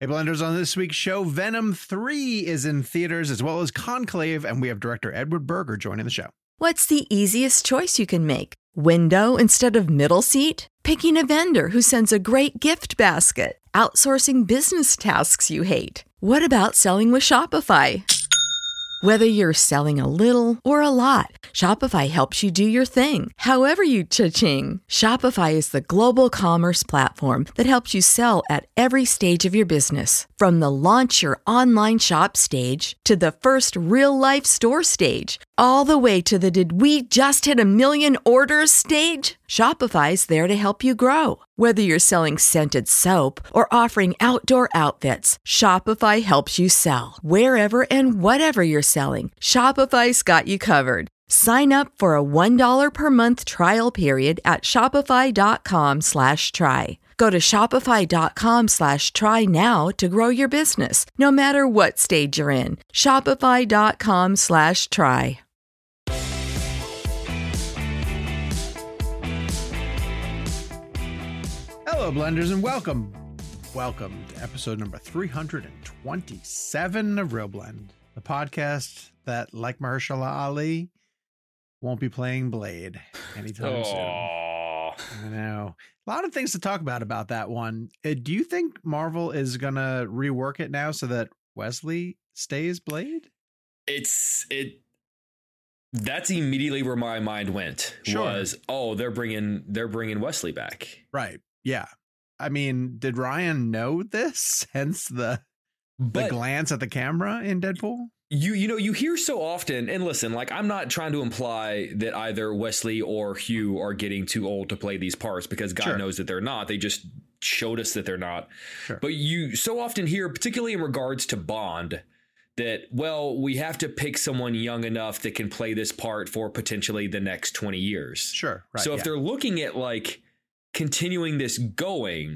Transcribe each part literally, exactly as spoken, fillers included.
Hey, Blenders, on this week's show, Venom three is in theaters, as well as Conclave, and we have director Edward Berger joining the show. What's the easiest choice you can make? Window instead of middle seat? Picking a vendor who sends a great gift basket? Outsourcing business tasks you hate? What about selling with Shopify? Whether you're selling a little or a lot, Shopify helps you do your thing, however you cha-ching. Shopify is the global commerce platform that helps you sell at every stage of your business. From the launch your online shop stage to the first real-life store stage, all the way to the did we just hit a million orders stage. Shopify's there to help you grow. Whether you're selling scented soap or offering outdoor outfits, Shopify helps you sell. Wherever and whatever you're selling, Shopify's got you covered. Sign up for a one dollar per month trial period at shopify.com slash try. Go to shopify.com slash try now to grow your business, no matter what stage you're in. Shopify.com slash try. Hello, Blenders, and welcome. Welcome to episode number three hundred twenty-seven of Real Blend, the podcast that, like Mahershala Ali, won't be playing Blade anytime Aww. soon. I know. A lot of things to talk about about that one. Uh, do you think Marvel is going to rework it now so that Wesley stays Blade? It's it. That's immediately where my mind went. Sure. Was oh they're bringing they're bringing Wesley back. Right. Yeah. I mean, did Ryan know this? Hence the the But glance at the camera in Deadpool. you you know you hear so often, and listen, like I'm not trying to imply that either Wesley or Hugh are getting too old to play these parts, because God Sure. knows that they're not. They just showed us that they're not. Sure. But you so often hear, particularly in regards to Bond, that, well, we have to pick someone young enough that can play this part for potentially the next twenty years. Sure. Right. So if yeah. they're looking at like continuing this going,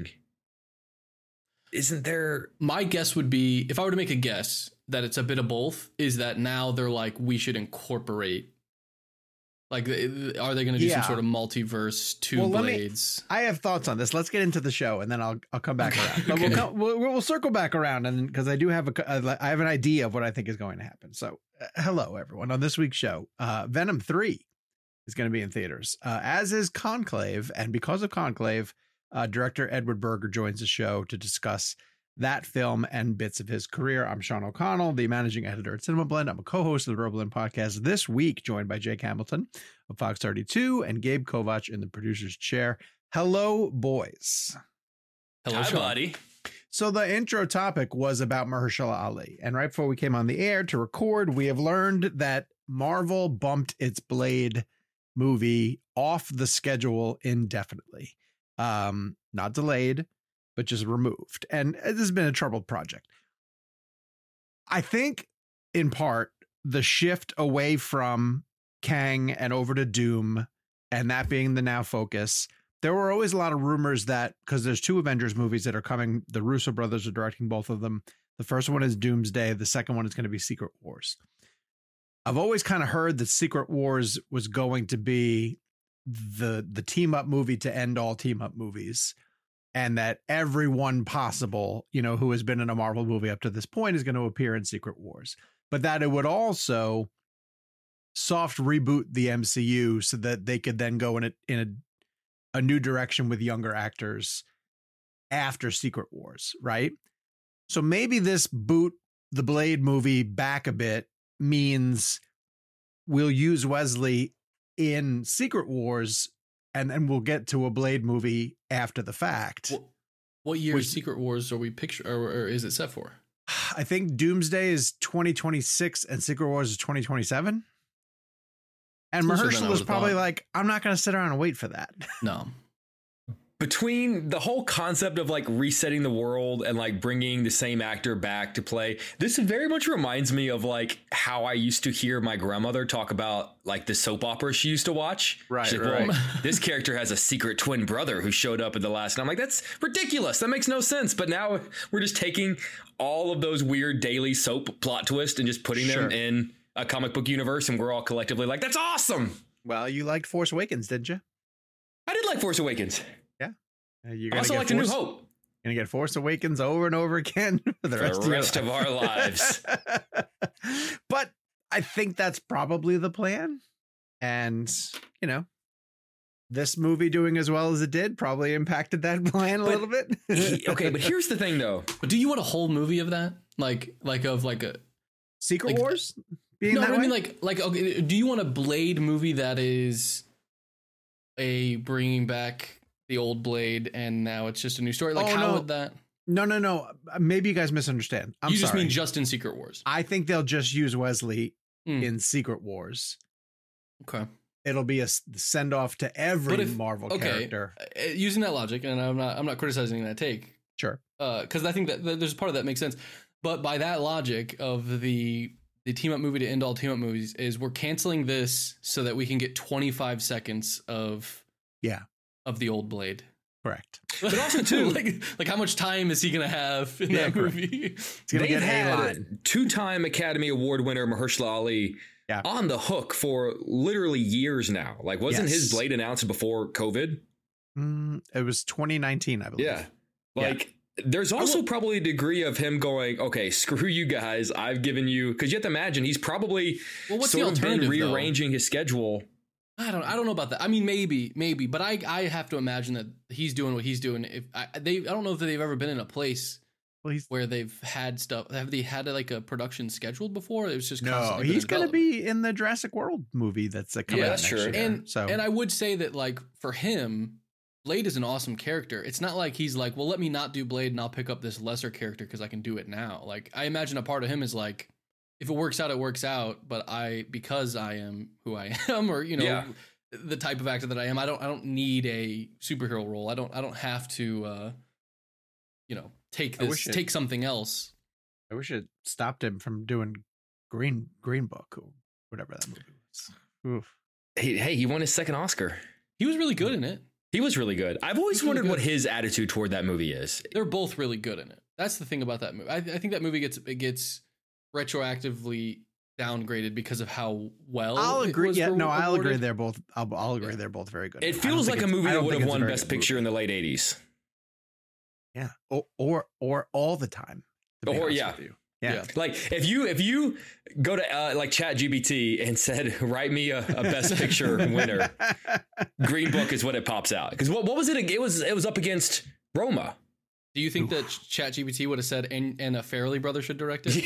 isn't there? My guess would be, if I were to make a guess, that it's a bit of both, is that now they're like, we should incorporate, like, are they going to do Yeah. some sort of multiverse, two Well, let me- blades? I have thoughts on this. Let's get into the show, and then I'll I'll come back around. But Okay. we'll, come, we'll we'll circle back around, and because I do have a I have an idea of what I think is going to happen. So, uh, hello everyone on this week's show. Uh, Venom three is going to be in theaters, uh, as is Conclave, and because of Conclave, uh, director Edward Berger joins the show to discuss that film and bits of his career. I'm Sean O'Connell, the managing editor at Cinema Blend. I'm a co-host of the Real Blend podcast this week, joined by Jake Hamilton of Fox thirty-two and Gabe Kovach in the producer's chair. Hello, boys. Hello, Hi, Sean. buddy. So the intro topic was about Mahershala Ali. And right before we came on the air to record, we have learned that Marvel bumped its Blade movie off the schedule indefinitely. Um, not delayed, but just removed. And this has been a troubled project. I think, in part, the shift away from Kang and over to Doom, and that being the now focus, there were always a lot of rumors that, because there's two Avengers movies that are coming, the Russo brothers are directing both of them. The first one is Doomsday. The second one is going to be Secret Wars. I've always kind of heard that Secret Wars was going to be the the team up movie to end all team up movies, and that everyone possible, you know, who has been in a Marvel movie up to this point is going to appear in Secret Wars, but that it would also soft reboot the M C U so that they could then go in a in a, a new direction with younger actors after Secret Wars, right? So maybe this boot the Blade movie back a bit means we'll use Wesley in Secret Wars, and then we'll get to a Blade movie after the fact. What, what year Which- of Secret Wars are we picture, or, or is it set for? I think Doomsday is twenty twenty-six and Secret Wars is twenty twenty-seven. And Closer than I Mahershala was would've probably thought. like, I'm not going to sit around and wait for that. No. Between the whole concept of like resetting the world and like bringing the same actor back to play, this very much reminds me of like how I used to hear my grandmother talk about like the soap opera she used to watch. Right, She's like, right. well, this character has a secret twin brother who showed up at the last. And I'm like, that's ridiculous. That makes no sense. But now we're just taking all of those weird daily soap plot twists and just putting Sure. them in a comic book universe. And we're all collectively like, that's awesome. Well, you liked Force Awakens, didn't you? I did like Force Awakens. Uh, You're I gonna also get liked A New Force- Hope. Gonna get Force Awakens over and over again for the For rest, the of, rest your of our lives. But I think that's probably the plan. And, you know, this movie doing as well as it did probably impacted that plan a But little bit. he- okay, but here's the thing, though. But do you want a whole movie of that? Like, like of like a Secret like- Wars being no, that but I way? mean like like okay, do you want a Blade movie that is a bringing back the old Blade and now it's just a new story? Like, Oh, how no. would that? no, no, no. Maybe you guys misunderstand. I'm you just sorry. mean just in Secret Wars? I think they'll just use Wesley Hmm. in Secret Wars. Okay. It'll be a send off to every But if- Marvel okay. character. Uh, using that logic, and I'm not I'm not criticizing that take, Sure. because I think that that there's part of that makes sense. But by that logic of the the team up movie to end all team up movies is we're canceling this so that we can get twenty-five seconds of Yeah. of the old Blade. Correct. But also, too- like like how much time is he gonna have in Yeah, that correct. movie? It's gonna They've get a had line. two-time Academy Award winner Mahershala Ali Yeah. on the hook for literally years now. Like, wasn't his Yes. Blade announced before COVID? Mm, it was twenty nineteen, I believe. Yeah. Like, there's also probably a degree of him going, okay, screw you guys. I've given you, because you have to imagine he's probably Well, what's the sort of been alternative, though? rearranging his schedule. I don't I don't know about that. I mean, maybe maybe, but I I have to imagine that he's doing what he's doing. If I they I don't know if they've ever been in a place Well, he's where they've had stuff. Have they had like a production scheduled before? It was just no, constantly been he's in going to development. be in the Jurassic World movie that's uh, coming Yeah, out that's next true. year. and so and I would say that like for him, Blade is an awesome character. It's not like he's like, well, let me not do Blade and I'll pick up this lesser character because I can do it now. Like I imagine a part of him is like, if it works out, it works out. But I because I am who I am, or you know. Yeah. The type of actor that I am, I don't. I don't need a superhero role. I don't. I don't have to. Uh, you know, take I this. wish it- Take something else. I wish it stopped him from doing Green Green Book or whatever that movie was. Oof. Hey, hey, he won his second Oscar. He was really good in it. He was really good. I've always He's really wondered what good. his attitude toward that movie is. They're both really good in it. That's the thing about that movie. I, I think that movie gets it gets retroactively downgraded because of how well. I'll it agree. was Yeah, re- no, I'll agree. awarded. They're both. I'll, I'll agree. Yeah. They're both very good. It I don't feels think like a it's- movie I that don't would think have it's a won very Best good movie. Picture in the late eighties. Yeah, or or, or all the time. to be Or, honest yeah. with you. Yeah. Yeah. Like if you if you go to uh, like Chat G P T and said write me a, a Best Picture winner, Green Book is what it pops out. Because what what was it? It was it was up against Roma. Do you think that ChatGPT would have said and, and a Farrelly brother should direct it?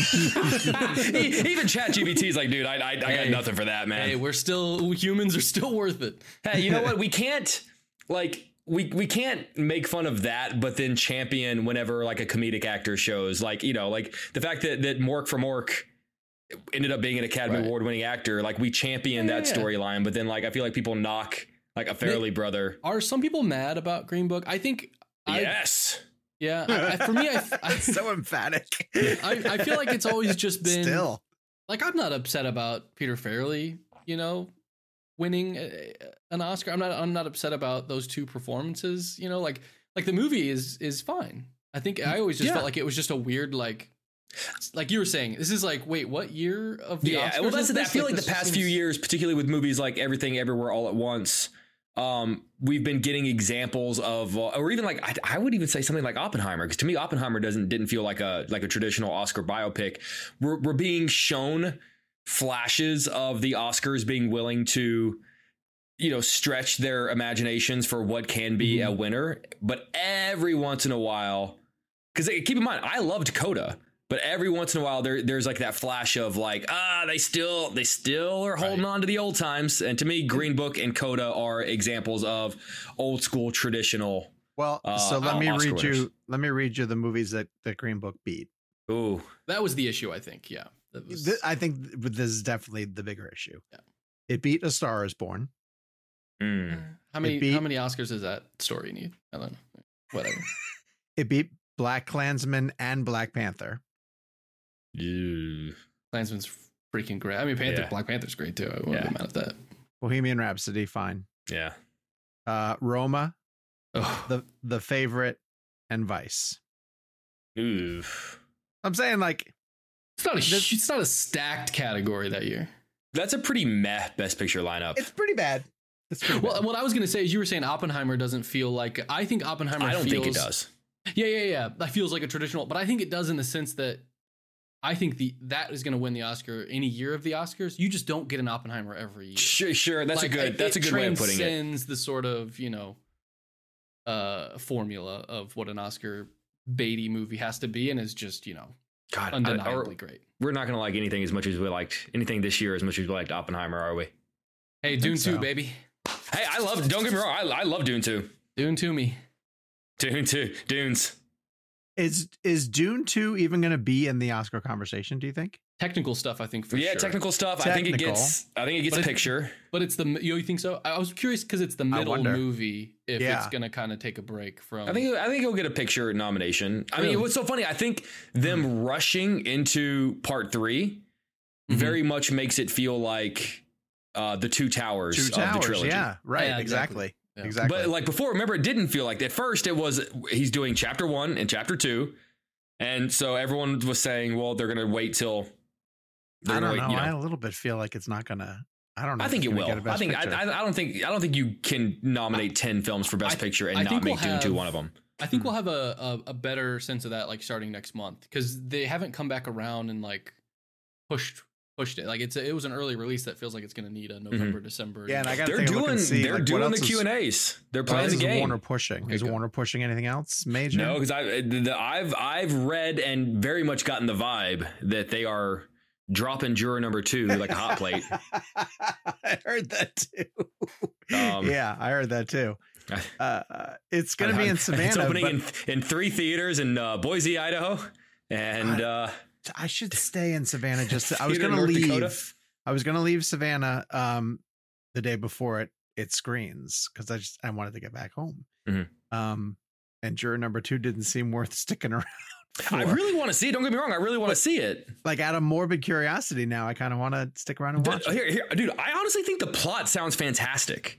Even Chat G P T is like, dude, I I, I got Hey. nothing for that, man. Hey, we're still humans are still worth it. Hey, you know what? We can't like we we can't make fun of that, but then champion whenever like a comedic actor shows like you know like the fact that that Mork from Mork ended up being an Academy Right. Award winning actor. Like we champion Yeah, that yeah. storyline, but then like I feel like people knock like a Farrelly brother. Are some people mad about Green Book? I think. I, Yes. Yeah. I, I, for me, I, I, so emphatic. I, I feel like it's always just been Still. like I'm not upset about Peter Farrelly, you know, winning a, an Oscar. I'm not. I'm not upset about those two performances. You know, like like the movie is is fine. I think I always just Yeah. felt like it was just a weird like. Like you were saying, this is like, wait, what year of the Yeah. Oscars Well, that's is the thing. I this? feel like this the past seems- few years, particularly with movies like Everything Everywhere All at Once, um, we've been getting examples of, uh, or even like I, I would even say something like Oppenheimer, because to me Oppenheimer doesn't didn't feel like a like a traditional Oscar biopic. We're we're being shown flashes of the Oscars being willing to, you know, stretch their imaginations for what can be Mm-hmm. a winner, but every once in a while, because keep in mind, I loved Coda. But every once in a while, there there's like that flash of like, ah, they still they still are holding on to the old times. And to me, Green Book and Coda are examples of old school traditional. Well, Uh, so let me Oscar read winners. you. Let me read you the movies that that Green Book beat. Ooh, That was the issue, I think. Yeah. That was, Th- I think th- this is definitely the bigger issue. Yeah. It beat A Star Is Born. mm. how many beat- how many Oscars does that story need? I don't know. Whatever. It beat Black Klansman and Black Panther. Ew. Klansman's freaking great. I mean, Panther, Yeah. Black Panther's great too. I wouldn't Yeah. be mad at that. Bohemian Rhapsody, fine. Yeah. Uh, Roma, Oh, the the Favorite, and Vice. Ooh. I'm saying like it's not a this- it's not a stacked category that year. That's a pretty meh Best Picture lineup. it's pretty bad. It's pretty Well, bad. what I was going to say is you were saying Oppenheimer doesn't feel like I think Oppenheimer I don't feels, think it does. Yeah, yeah, yeah. That feels like a traditional, but I think it does in the sense that I think the that is going to win the Oscar any year of the Oscars. You just don't get an Oppenheimer every year. Sure, sure. That's like, a good. That's a good way of putting it. It transcends the sort of, you know, uh, formula of what an Oscar baity movie has to be, and is just, you know, God, undeniably I, great. We're not going to like anything as much as we liked anything this year as much as we liked Oppenheimer, are we? Hey, Dune so. two, baby. Hey, I love. Don't get me wrong. I, I love Dune two. Dune to me. Dune two. Dunes. Is is Dune two even going to be in the Oscar conversation, do you think? Technical stuff, I think, for yeah, sure. technical stuff. Technical. I think it gets. I think it gets But a it's- picture. But it's the you, know, you think so? I was curious because it's the middle wonder. movie if Yeah. it's gonna kind of take a break from. I think. I think he'll get a picture nomination. I Really? mean, what's so funny? I think them Mm-hmm. rushing into part three Mhm. very much makes it feel like uh, the Two Towers Two of the Towers, trilogy. yeah, right, Yeah, exactly, exactly. Yeah. exactly. But like before, remember, it didn't feel like that. At first, it was he's doing chapter one and chapter two, and so everyone was saying, "Well, they're going to wait till." They're I gonna don't wait, know. you I a little bit feel like it's not gonna. I don't know. I if think it's it gonna will. get a I Best think. I, Picture. I, I don't think. I don't think you can nominate ten films for Best I- Picture and I not think make we'll Dune two have- one of them. I think we'll have a, a a better sense of that like starting next month because they haven't come back around and like pushed pushed it. Like it's a, it was an early release that feels like it's going to need a November December. Yeah, and I got to They're take a look doing. and see. They're like, what doing else the is- Q and A's. They're what playing else the is game. Warner pushing? Okay, is good. Warner pushing anything else major? No, because I the, I've I've read and very much gotten the vibe that they are dropping Juror number two like a hot plate. I heard that too. Um, yeah, I heard that too. Uh, uh, it's going to be in Savannah. It's opening but in in three theaters in uh, Boise, Idaho, and uh, I should stay in Savannah. Just to, I was Theater going to North leave. Dakota? I was going to leave Savannah um, the day before it it screens because I just I wanted to get back home. Mhm. Um, and Juror number two didn't seem worth sticking around. I for. really want to see it. Don't get me wrong. I really want to see it. like out of morbid curiosity now. I kind of want to stick around and watch. Dude, it. here, here, dude. I honestly think the plot sounds fantastic.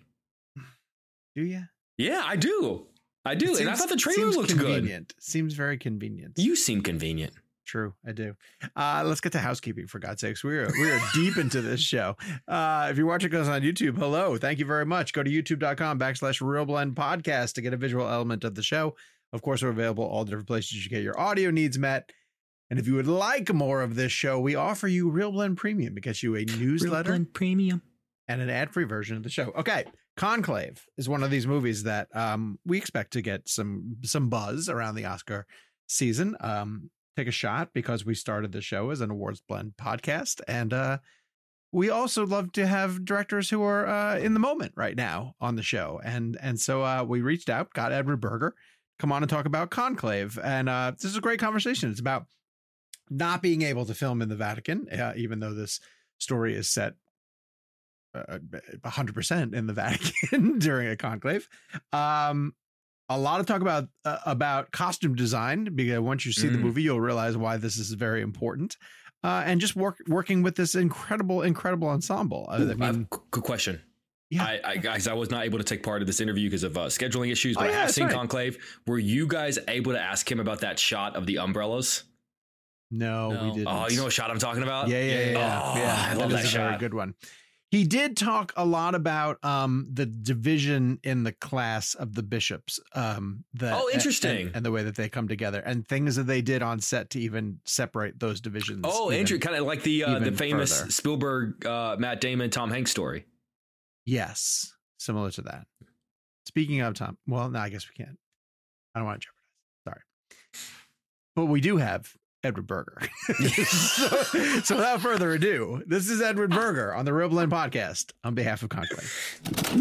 Do you? Yeah, I do. I do. It And I seems- thought the trailer seems looked good. convenient. Seems very convenient. You seem convenient. True, I do. Uh, let's get to housekeeping for God's sakes. We are we are deep into this show. Uh, if you're watching us on YouTube, hello, thank you very much. Go to youtube.com backslash Real Blend Podcast to get a visual element of the show. Of course, we're available all different places you get your audio needs met. And if you would like more of this show, we offer you Real Blend Premium. It gets you a newsletter Premium. and an ad-free version of the show. Okay, Conclave is one of these movies that um, we expect to get some some buzz around the Oscar season. Um, take a shot because we started the show as an awards blend podcast, and uh, we also love to have directors who are uh, in the moment right now on the show. And and so uh, we reached out, got Edward Berger, come on and talk about Conclave, and uh, this is a great conversation. It's about not being able to film in the Vatican, uh, even though this story is set uh, one hundred percent in the Vatican during a conclave. Um, a lot of talk about uh, about costume design, because once you see the Mm. movie, you'll realize why this is very important. Uh, and just work working with this incredible, incredible ensemble. Uh, Ooh, I I have mean, a good question. Yeah. I, I guys, I was not able to take part of this interview because of uh, scheduling issues, but Oh, I yeah, have that's seen right. Conclave. Were you guys able to ask him about that shot of the umbrellas? no, No. we didn't. Oh, you know what shot I'm talking about? Yeah, yeah, yeah, yeah. Oh, yeah I love that that is a very shot. good one. He did talk a lot about um, the division in the class of the bishops. Um, that, Oh, interesting. And, and the way that they come together and things that they did on set to even separate those divisions. Oh, even- Andrew, kind of like the uh, the even famous further. Spielberg, uh, Matt Damon, Tom Hanks story. Yes, similar to that. Speaking of Tom, well, no, I guess we can't. I don't want to jeopardize. Sorry. But we do have Edward Berger. so, so without further ado, this is Edward Berger on the Real Blend Podcast on behalf of Conclave.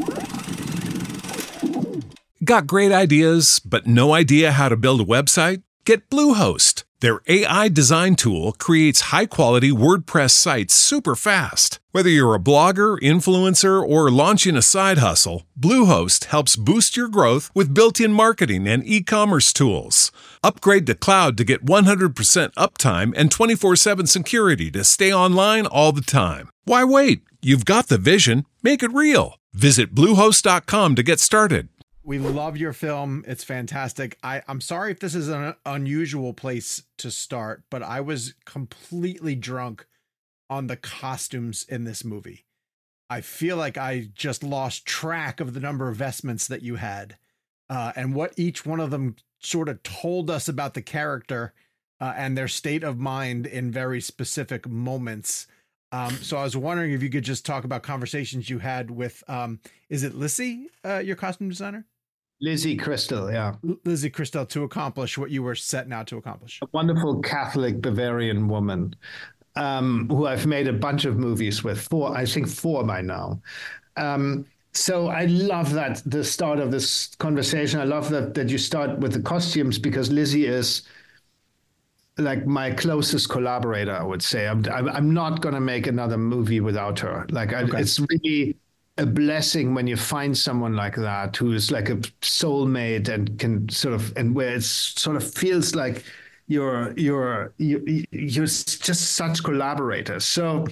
Got great ideas, but no idea how to build a website? Get Bluehost. Their A I design tool creates high-quality WordPress sites super fast. Whether you're a blogger, influencer, or launching a side hustle, Bluehost helps boost your growth with built-in marketing and e-commerce tools. Upgrade to cloud to get one hundred percent uptime and twenty-four seven security to stay online all the time. Why wait? You've got the vision. Make it real. Visit bluehost dot com to get started. We love your film. It's fantastic. I, I'm sorry if this is an unusual place to start, but I was completely drunk on the costumes in this movie. I feel like I just lost track of the number of vestments that you had uh, and what each one of them sort of told us about the character uh, and their state of mind in very specific moments. Um, so I was wondering if you could just talk about conversations you had with, um, is it Lizzie, uh, your costume designer? Lizzie Crystal, yeah. L- Lizzie Crystal, to accomplish what you were setting out to accomplish. A wonderful Catholic Bavarian woman um, who I've made a bunch of movies with, four, I think four by now. Um, so I love that, the start of this conversation. I love that, that you start with the costumes, because Lizzie is like my closest collaborator, I would say. I'm, I'm, I'm not going to make another movie without her. Like, I, Okay. it's really a blessing when you find someone like that who is like a soulmate and can sort of, and where it sort of feels like you're you're you, you're just such collaborators. So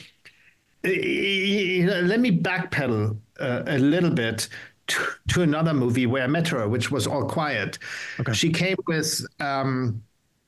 you know, let me backpedal uh, a little bit to, to another movie where I met her, which was All Quiet. Okay. She came with. Um,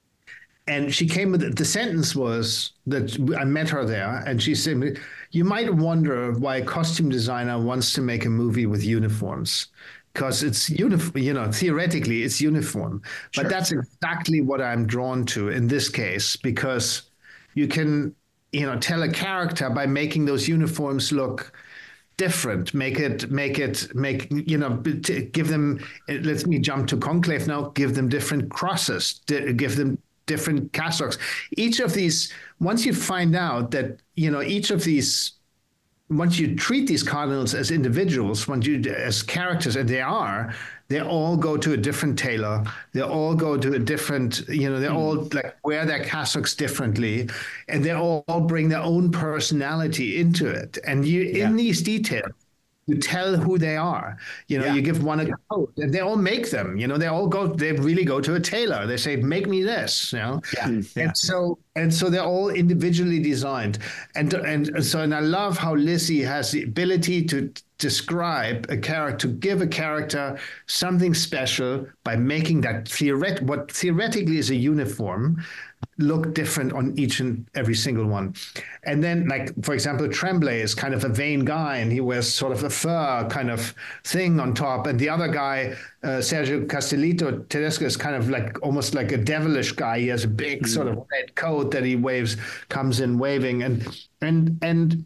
And she came with, the sentence was that I met her there, and she said, you might wonder why a costume designer wants to make a movie with uniforms, because it's uniform, you know, theoretically it's uniform. Sure. But that's exactly what I'm drawn to in this case, because you can, you know, tell a character by making those uniforms look different, make it, make it, make, you know, give them, let me jump to Conclave now, give them different crosses, give them different cassocks. Each of these, once you find out that, you know, each of these, once you treat these cardinals as individuals, once you, as characters, and they are, they all go to a different tailor. They all go to a different, you know, they mm. all like wear their cassocks differently, and they all, all bring their own personality into it. And you, yeah. in these details, you tell who they are. You know, yeah. you give one a coat, and they all make them. You know, they all go. They really go to a tailor. They say, "Make me this." You know, yeah. and yeah. so and so they're all individually designed. And and so and I love how Lizzie has the ability to describe a character, to give a character something special by making that theoret what theoretically is a uniform look different on each and every single one. And then, like, for example, Tremblay is kind of a vain guy, and he wears sort of a fur kind of thing on top. And the other guy, uh, Sergio Castellito Tedesco, is kind of like almost like a devilish guy. He has a big mm. sort of red coat that he waves, comes in waving. And and and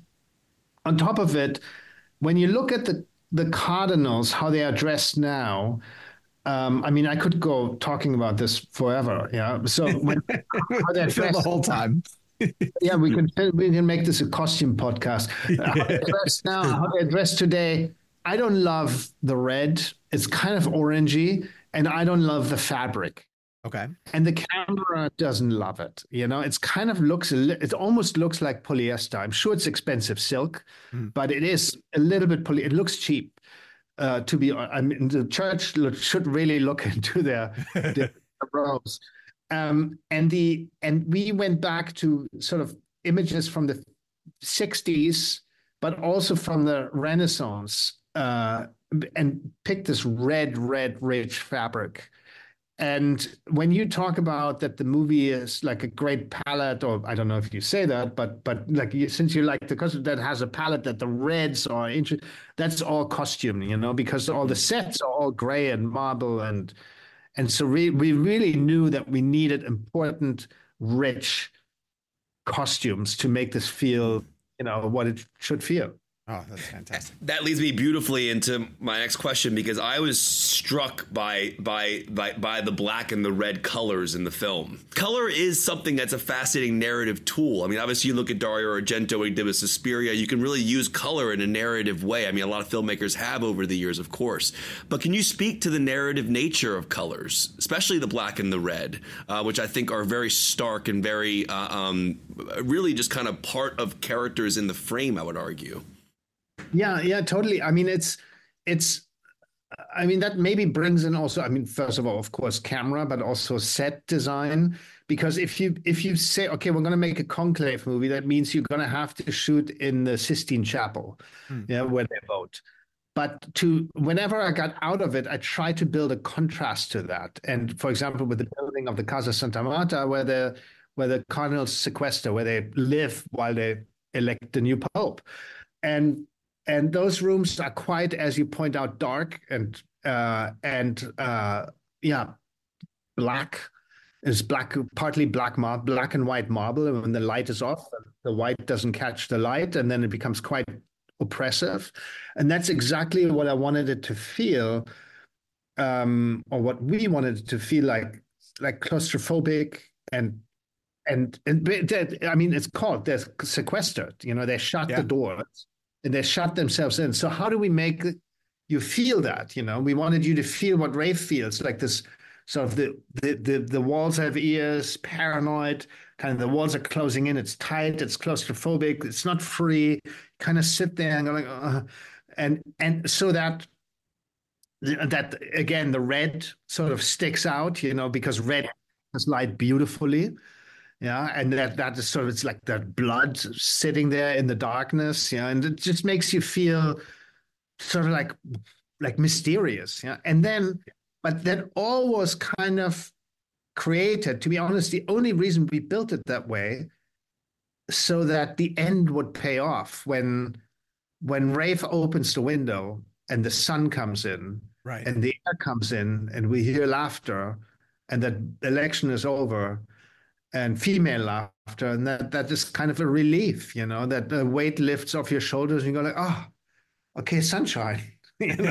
on top of it, when you look at the, the Cardinals, how they are dressed now, Um, I mean, I could go talking about this forever. Yeah. So when how they're dressed, the whole time. yeah, we can we can make this a costume podcast. Uh, how they're dressed now, how they're dressed today. I don't love the red. It's kind of orangey, and I don't love the fabric. Okay. And the camera doesn't love it. You know, it's kind of looks a li- it almost looks like polyester. I'm sure it's expensive silk, mm. but it is a little bit poly. It looks cheap. Uh, to be, I mean, the church should really look into their, their robes. Um, and the and we went back to sort of images from the sixties, but also from the Renaissance, uh, and picked this red, red, rich fabric. And when you talk about that the movie is like a great palette, or I don't know if you say that, but but like you, since you like the costume that has a palette that the reds are interesting, that's all costume, you know, because all the sets are all gray and marble, and and so we we really knew that we needed important, rich costumes to make this feel, you know, what it should feel. Oh, that's fantastic. That leads me beautifully into my next question, because I was struck by by by by the black and the red colors in the film. Color is something that's a fascinating narrative tool. I mean, obviously, you look at Dario Argento, what he did with Suspiria. You can really use color in a narrative way. I mean, a lot of filmmakers have over the years, of course. But can you speak to the narrative nature of colors, especially the black and the red, uh, which I think are very stark and very uh, um, really just kind of part of characters in the frame, I would argue. Yeah, yeah, totally. I mean, it's, it's, I mean, that maybe brings in also, I mean, first of all, of course, camera, but also set design. Because if you, if you say, okay, we're going to make a Conclave movie, that means you're going to have to shoot in the Sistine Chapel, hmm. yeah, where they vote. But to, whenever I got out of it, I tried to build a contrast to that. And for example, with the building of the Casa Santa Marta, where the, where the cardinals sequester, where they live while they elect the new pope. And And those rooms are quite, as you point out, dark and uh, and uh, yeah, black. It's black, partly black marble, black and white marble. And when the light is off, the white doesn't catch the light, and then it becomes quite oppressive. And that's exactly what I wanted it to feel, um, or what we wanted it to feel like, like claustrophobic and and and I mean, it's called they're sequestered. You know, they shut yeah. the doors and they shut themselves in. So how do we make you feel that? You know, we wanted you to feel what Rafe feels, like this. So if the, the, the, the walls have ears, paranoid, kind of the walls are closing in, it's tight, it's claustrophobic, it's not free, kind of sit there and go like, uh, and, and so that, that again, the red sort of sticks out, you know, because red has light beautifully. Yeah. And that, that is sort of, it's like that blood sitting there in the darkness. Yeah. And it just makes you feel sort of like, like mysterious. Yeah. And then, but that all was kind of created, to be honest, the only reason we built it that way, so that the end would pay off when when Rafe opens the window and the sun comes in, right, and the air comes in, and we hear laughter, and that election is over, and female laughter, and that that is kind of a relief, you know, that the weight lifts off your shoulders, and you go like, oh, okay, sunshine. You know?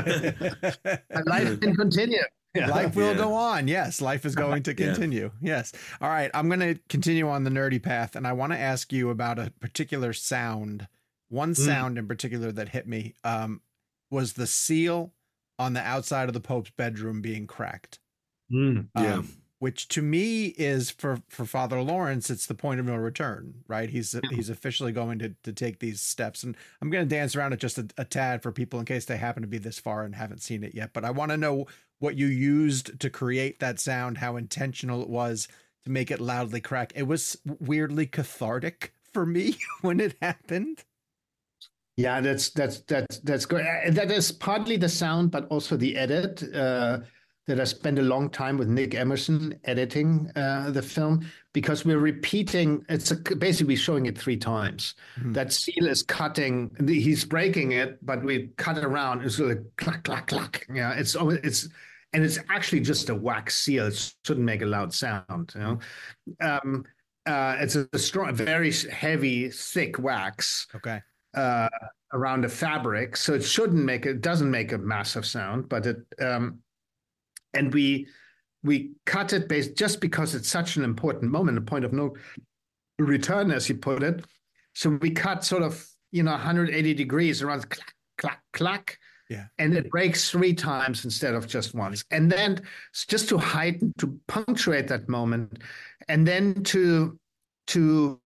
And life can continue. Yeah. Life will yeah. go on. Yes, life is going to continue. Yeah. Yes. All right. I'm going to continue on the nerdy path, and I want to ask you about a particular sound. One mm. sound in particular that hit me um, was the seal on the outside of the Pope's bedroom being cracked. Mm. Um, yeah. Which to me is for, for Father Lawrence, it's the point of no return, right? He's he's officially going to, to take these steps. And I'm going to dance around it just a, a tad for people in case they happen to be this far and haven't seen it yet. But I want to know what you used to create that sound, how intentional it was to make it loudly crack. It was weirdly cathartic for me when it happened. Yeah, that's that's that's that's good. That is partly the sound, but also the edit. Uh, that I spent a long time with Nick Emerson editing uh, the film, because we're repeating. It's a, basically showing it three times. Mm-hmm. That seal is cutting. He's breaking it, but we cut it around. It's like clack clack clack. Yeah, it's it's and it's actually just a wax seal. It shouldn't make a loud sound. You know, um, uh, it's a, a strong, very heavy, thick wax. Okay. Uh, around a fabric, so it shouldn't make it doesn't make a massive sound, but it um, and we we cut it based just because it's such an important moment, a point of no return, as you put it. So we cut sort of you know one hundred eighty degrees around, clack clack clack, yeah, and it breaks three times instead of just once, and then just to heighten, to punctuate that moment, and then to to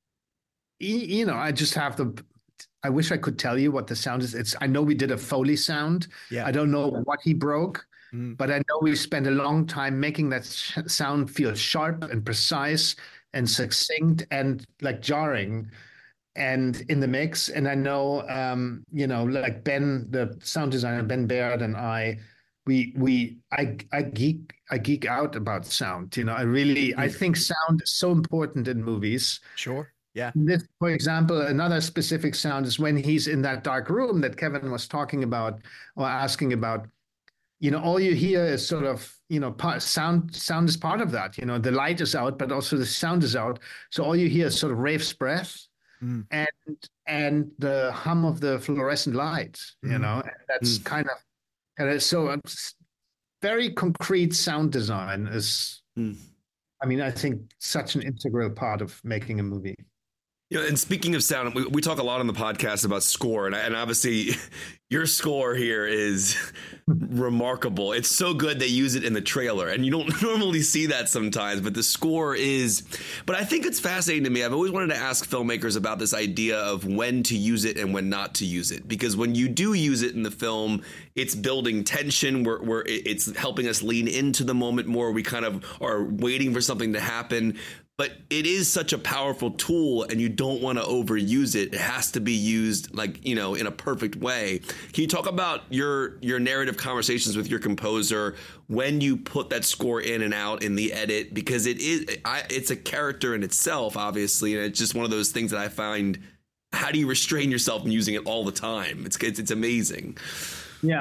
you know I just have the. I wish I could tell you what the sound is. It's. I know we did a Foley sound. Yeah. I don't know what he broke, mm. but I know we spent a long time making that sh- sound feel sharp and precise and succinct and like jarring, and in the mix. And I know, um, you know, like Ben, the sound designer Ben Baird, and I, we we I I geek I geek out about sound. You know, I really mm. I think sound is so important in movies. Sure. Yeah. This, for example, another specific sound is when he's in that dark room that Kevin was talking about or asking about. You know, all you hear is sort of, you know, part, sound. Sound is part of that. You know, the light is out, but also the sound is out. So all you hear is sort of Rafe's breath mm. and and the hum of the fluorescent lights. You mm. know, and that's mm. kind of, kind of so um, very concrete sound design is. Mm. I mean, I think such an integral part of making a movie. You know, and speaking of sound, we, we talk a lot on the podcast about score, and, and obviously your score here is remarkable. It's so good they use it in the trailer, and you don't normally see that sometimes, but the score is. But I think it's fascinating to me. I've always wanted to ask filmmakers about this idea of when to use it and when not to use it, because when you do use it in the film, it's building tension, where, where it's helping us lean into the moment more. We kind of are waiting for something to happen. But it is such a powerful tool, and you don't want to overuse it. It has to be used, like, you know, in a perfect way. Can you talk about your your narrative conversations with your composer when you put that score in and out in the edit? Because it is, I, it's a character in itself, obviously, and it's just one of those things that I find. How do you restrain yourself from using it all the time? It's it's, it's amazing. Yeah.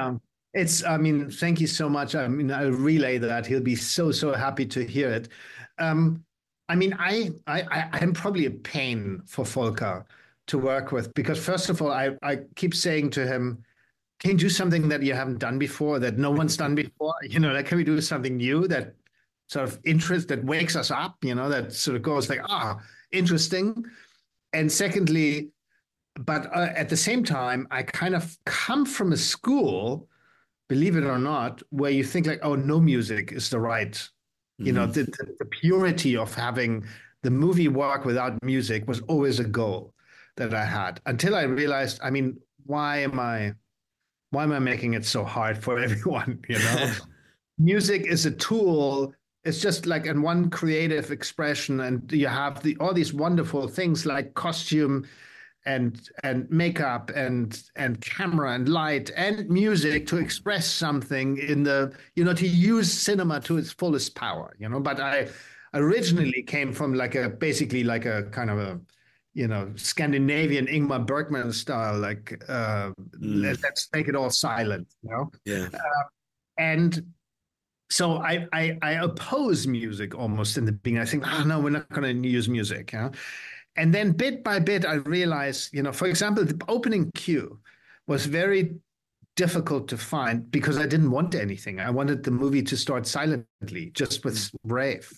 It's, I mean, thank you so much. I mean, I'll relay that. He'll be so, so happy to hear it. Um, I mean, I, I, I, I'm probably a pain for Volker to work with because, first of all, I, I keep saying to him, can you do something that you haven't done before, that no one's done before? You know, like, can we do something new that sort of interest, that wakes us up, you know, that sort of goes like, ah, interesting. And secondly, but uh, at the same time, I kind of come from a school, believe it or not, where you think like, oh, no music is the right, mm-hmm. you know, the, the, the purity of having the movie work without music was always a goal that I had until I realized, I mean, why am I, why am I making it so hard for everyone? You know, music is a tool. It's just like in one creative expression, and you have the all these wonderful things like costume and and makeup and and camera and light and music to express something in the, you know, to use cinema to its fullest power, you know. But I originally came from like a basically like a kind of a, you know, Scandinavian Ingmar Bergman style, like uh, mm. let, let's make it all silent, you know. Yeah. Uh, and so I, I I oppose music almost in the beginning. I think, oh no, we're not going to use music, you know. And then bit by bit, I realized, you know, for example, the opening cue was very difficult to find because I didn't want anything. I wanted the movie to start silently, just with Rave.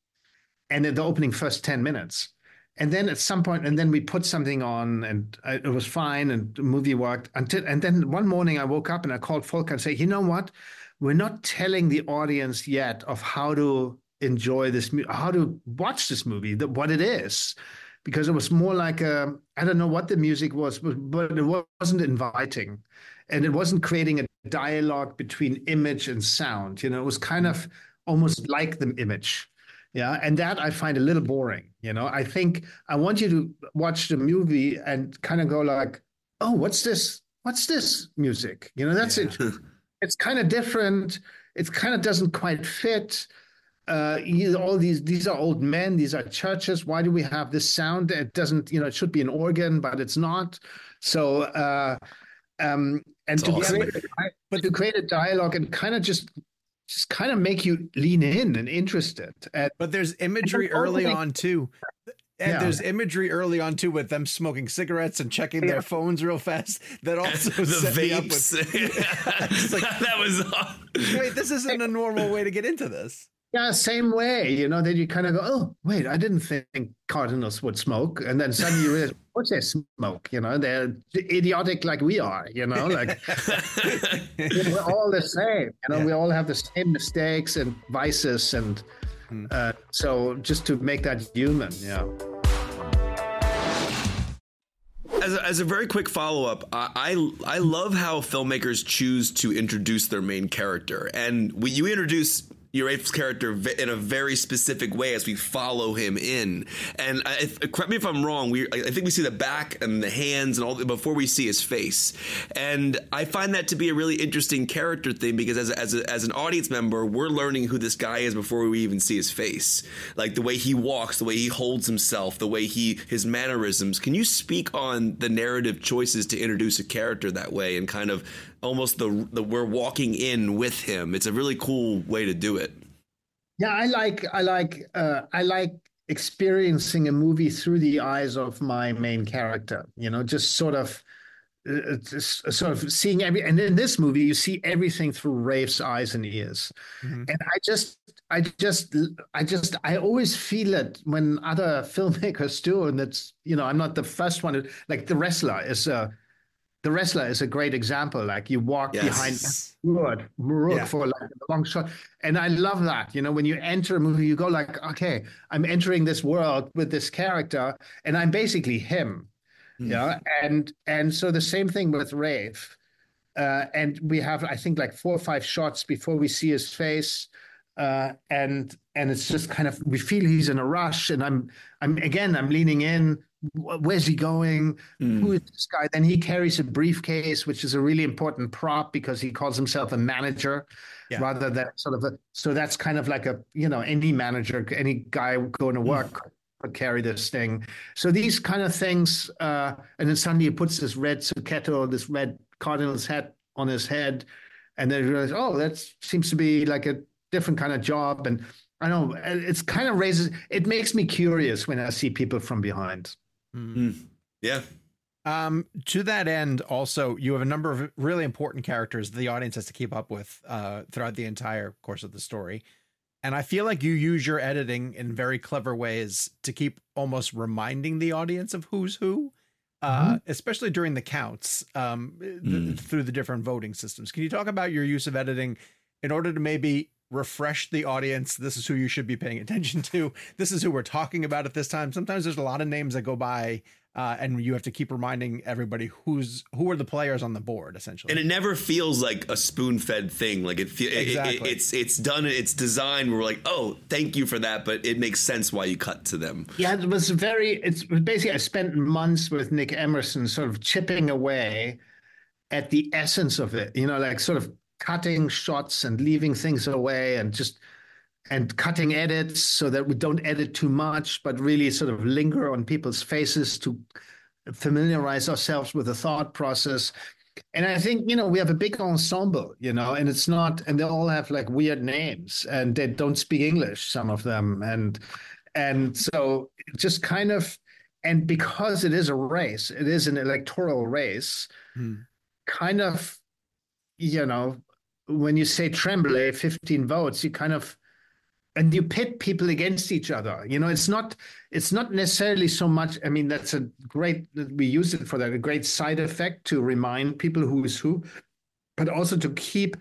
And in the opening first ten minutes. And then at some point, and then we put something on and I, it was fine and the movie worked until, and then one morning I woke up and I called Volker and said, you know what? We're not telling the audience yet of how to enjoy this, how to watch this movie, the, what it is. Because it was more like a, I don't know what the music was, but, but it wasn't inviting. And it wasn't creating a dialogue between image and sound. You know, it was kind of almost like the image. Yeah. And that I find a little boring. You know, I think I want you to watch the movie and kind of go like, oh, what's this? What's this music? You know, that's yeah. it. It's kind of different. It kind of doesn't quite fit. Uh, you, all these these are old men. These are churches. Why do we have this sound? It doesn't, you know, it should be an organ, but it's not. So, uh, um, and to awesome. create, but to create a dialogue and kind of just, just kind of make you lean in and interested. And, but there's imagery early on too. And yeah. there's imagery early on too with them smoking cigarettes and checking yeah. their phones real fast. That also the set vapes. me up with. Like, that was wait, this isn't a normal way to get into this. Yeah, same way, you know, then you kind of go, oh, wait, I didn't think cardinals would smoke. And then suddenly you realize, what's they smoke? You know, they're idiotic like we are, you know, like we're all the same. You know, yeah. we all have the same mistakes and vices. And uh, so just to make that human, yeah. As a, as a very quick follow-up, I I love how filmmakers choose to introduce their main character. And we, you introduce Rafe's character in a very specific way as we follow him in. And I, correct me if I'm wrong, we I think we see the back and the hands and all that before we see his face. And I find that to be a really interesting character thing because as a, as a, as an audience member, we're learning who this guy is before we even see his face. Like the way he walks, the way he holds himself, the way he his mannerisms. Can you speak on the narrative choices to introduce a character that way and kind of almost the the we're walking in with him? It's a really cool way to do it. Yeah, I like I like uh, I like experiencing a movie through the eyes of my main character. You know, just sort of, uh, just sort of seeing every. And in this movie, you see everything through Rafe's eyes and ears. Mm-hmm. And I just, I just, I just, I always feel it when other filmmakers do, and that's, you know, I'm not the first one. To, like The Wrestler is a. The Wrestler is a great example. Like you walk yes. behind Maruk, Maruk yeah. for like a long shot. And I love that. You know, when you enter a movie, you go like, okay, I'm entering this world with this character and I'm basically him. Mm. Yeah. And, and so the same thing with Rafe. Uh, and we have, I think like four or five shots before we see his face. Uh, and, and it's just kind of, we feel he's in a rush and I'm, I'm again, I'm leaning in. Where's he going? Mm. Who is this guy? Then he carries a briefcase, which is a really important prop because he calls himself a manager yeah. rather than sort of a, so that's kind of like a, you know, any manager, any guy going to work mm. could carry this thing. So these kind of things, uh, and then suddenly he puts this red Zucchetto, this red Cardinals hat on his head. and then you realize, oh, that seems to be like a different kind of job. And I don't know, it's kind of raises, it makes me curious when I see people from behind. Mm. Yeah. Um, to that end, also, you have a number of really important characters the audience has to keep up with uh, throughout the entire course of the story. And I feel like you use your editing in very clever ways to keep almost reminding the audience of who's who, uh, mm-hmm. especially during the counts um, mm. th- through the different voting systems. Can you talk about your use of editing in order to maybe refresh the audience? This is who you should be paying attention to. This is who we're talking about at this time. Sometimes there's a lot of names that go by uh, and you have to keep reminding everybody who's who are the players on the board, essentially. And it never feels like a spoon-fed thing. Like it, feel, exactly. it, it it's it's done. It's designed. We're like, oh, thank you for that, but it makes sense why you cut to them. Yeah, it was very. It's basically I spent months with Nick Emerson, sort of chipping away at the essence of it. You know, like sort of cutting shots and leaving things away and just and cutting edits so that we don't edit too much, but really sort of linger on people's faces to familiarize ourselves with the thought process. And I think, you know, we have a big ensemble, you know, and it's not, and they all have like weird names and they don't speak English, some of them. And, and so just kind of, and because it is a race, it is an electoral race, hmm. kind of, you know, when you say Tremblay, fifteen votes, you kind of, and you pit people against each other. You know, it's not, it's not necessarily so much, I mean, that's a great, we use it for that, a great side effect to remind people who is who, but also to keep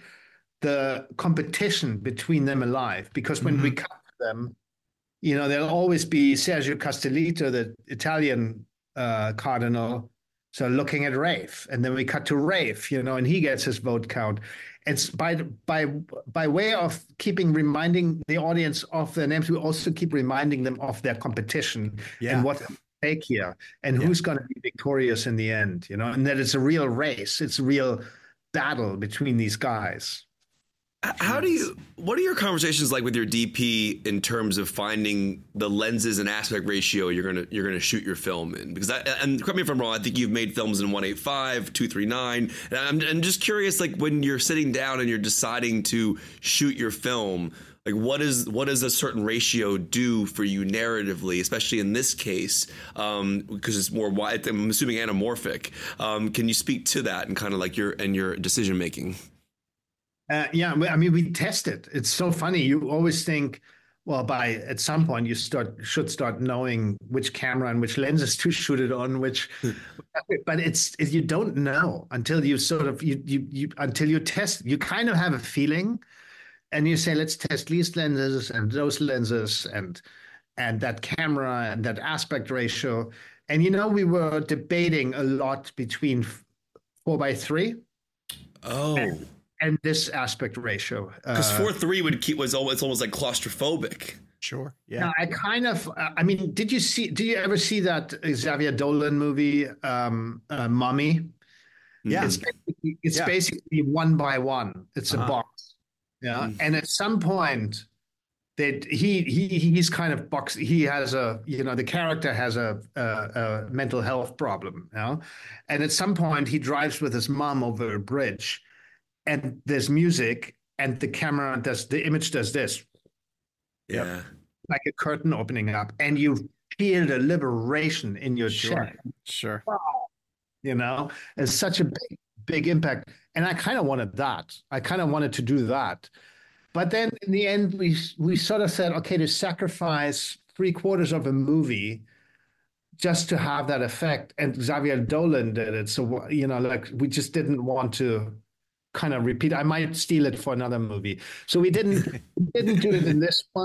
the competition between them alive. Because when mm-hmm. we cut them, you know, there'll always be Sergio Castellitto, the Italian uh, cardinal, so looking at Rafe, and then we cut to Rafe, you know, and he gets his vote count. It's by by by way of keeping reminding the audience of their names, we also keep reminding them of their competition yeah. and what they take here and yeah. who's going to be victorious in the end, you know, and that it's a real race, it's a real battle between these guys. How do you, what are your conversations like with your D P in terms of finding the lenses and aspect ratio you're going to, you're going to shoot your film in? Because I, and correct me if I'm wrong, I think you've made films in one eighty-five, two thirty-nine. And I'm, I'm just curious, like when you're sitting down and you're deciding to shoot your film, like what is, what does a certain ratio do for you narratively, especially in this case, um, because it's more wide, I'm assuming anamorphic. Um, can you speak to that and kind of like your, and your decision making? Uh, yeah, I mean, we test it. It's so funny. You always think, well, by at some point you start should start knowing which camera and which lenses to shoot it on. Which, but it's you don't know until you sort of you you you until you test. You kind of have a feeling, and you say, let's test these lenses and those lenses and and that camera and that aspect ratio. And you know, we were debating a lot between four by three. Oh. And, And this aspect ratio, because uh, four three would keep was almost almost like claustrophobic. Sure, yeah. Now, I kind of, I mean, did you see? Did you ever see that Xavier Dolan movie, um, uh, Mummy? Yeah, it's basically, it's yeah. basically one by one. It's uh-huh. a box, yeah. Mm. And at some point, that he he he's kind of box. He has a you know the character has a, a, a mental health problem, you know? And at some point he drives with his mom over a bridge. And there's music, and the camera does the image does this, yeah, like a curtain opening up, and you feel the liberation in your sure. chest. Sure, wow. You know, it's such a big, big impact, and I kind of wanted that. I kind of wanted to do that, but then in the end, we we sort of said, okay, to sacrifice three quarters of a movie just to have that effect, and Xavier Dolan did it, so you know, like we just didn't want to kind of repeat. I might steal it for another movie. So we didn't we didn't do it in this one,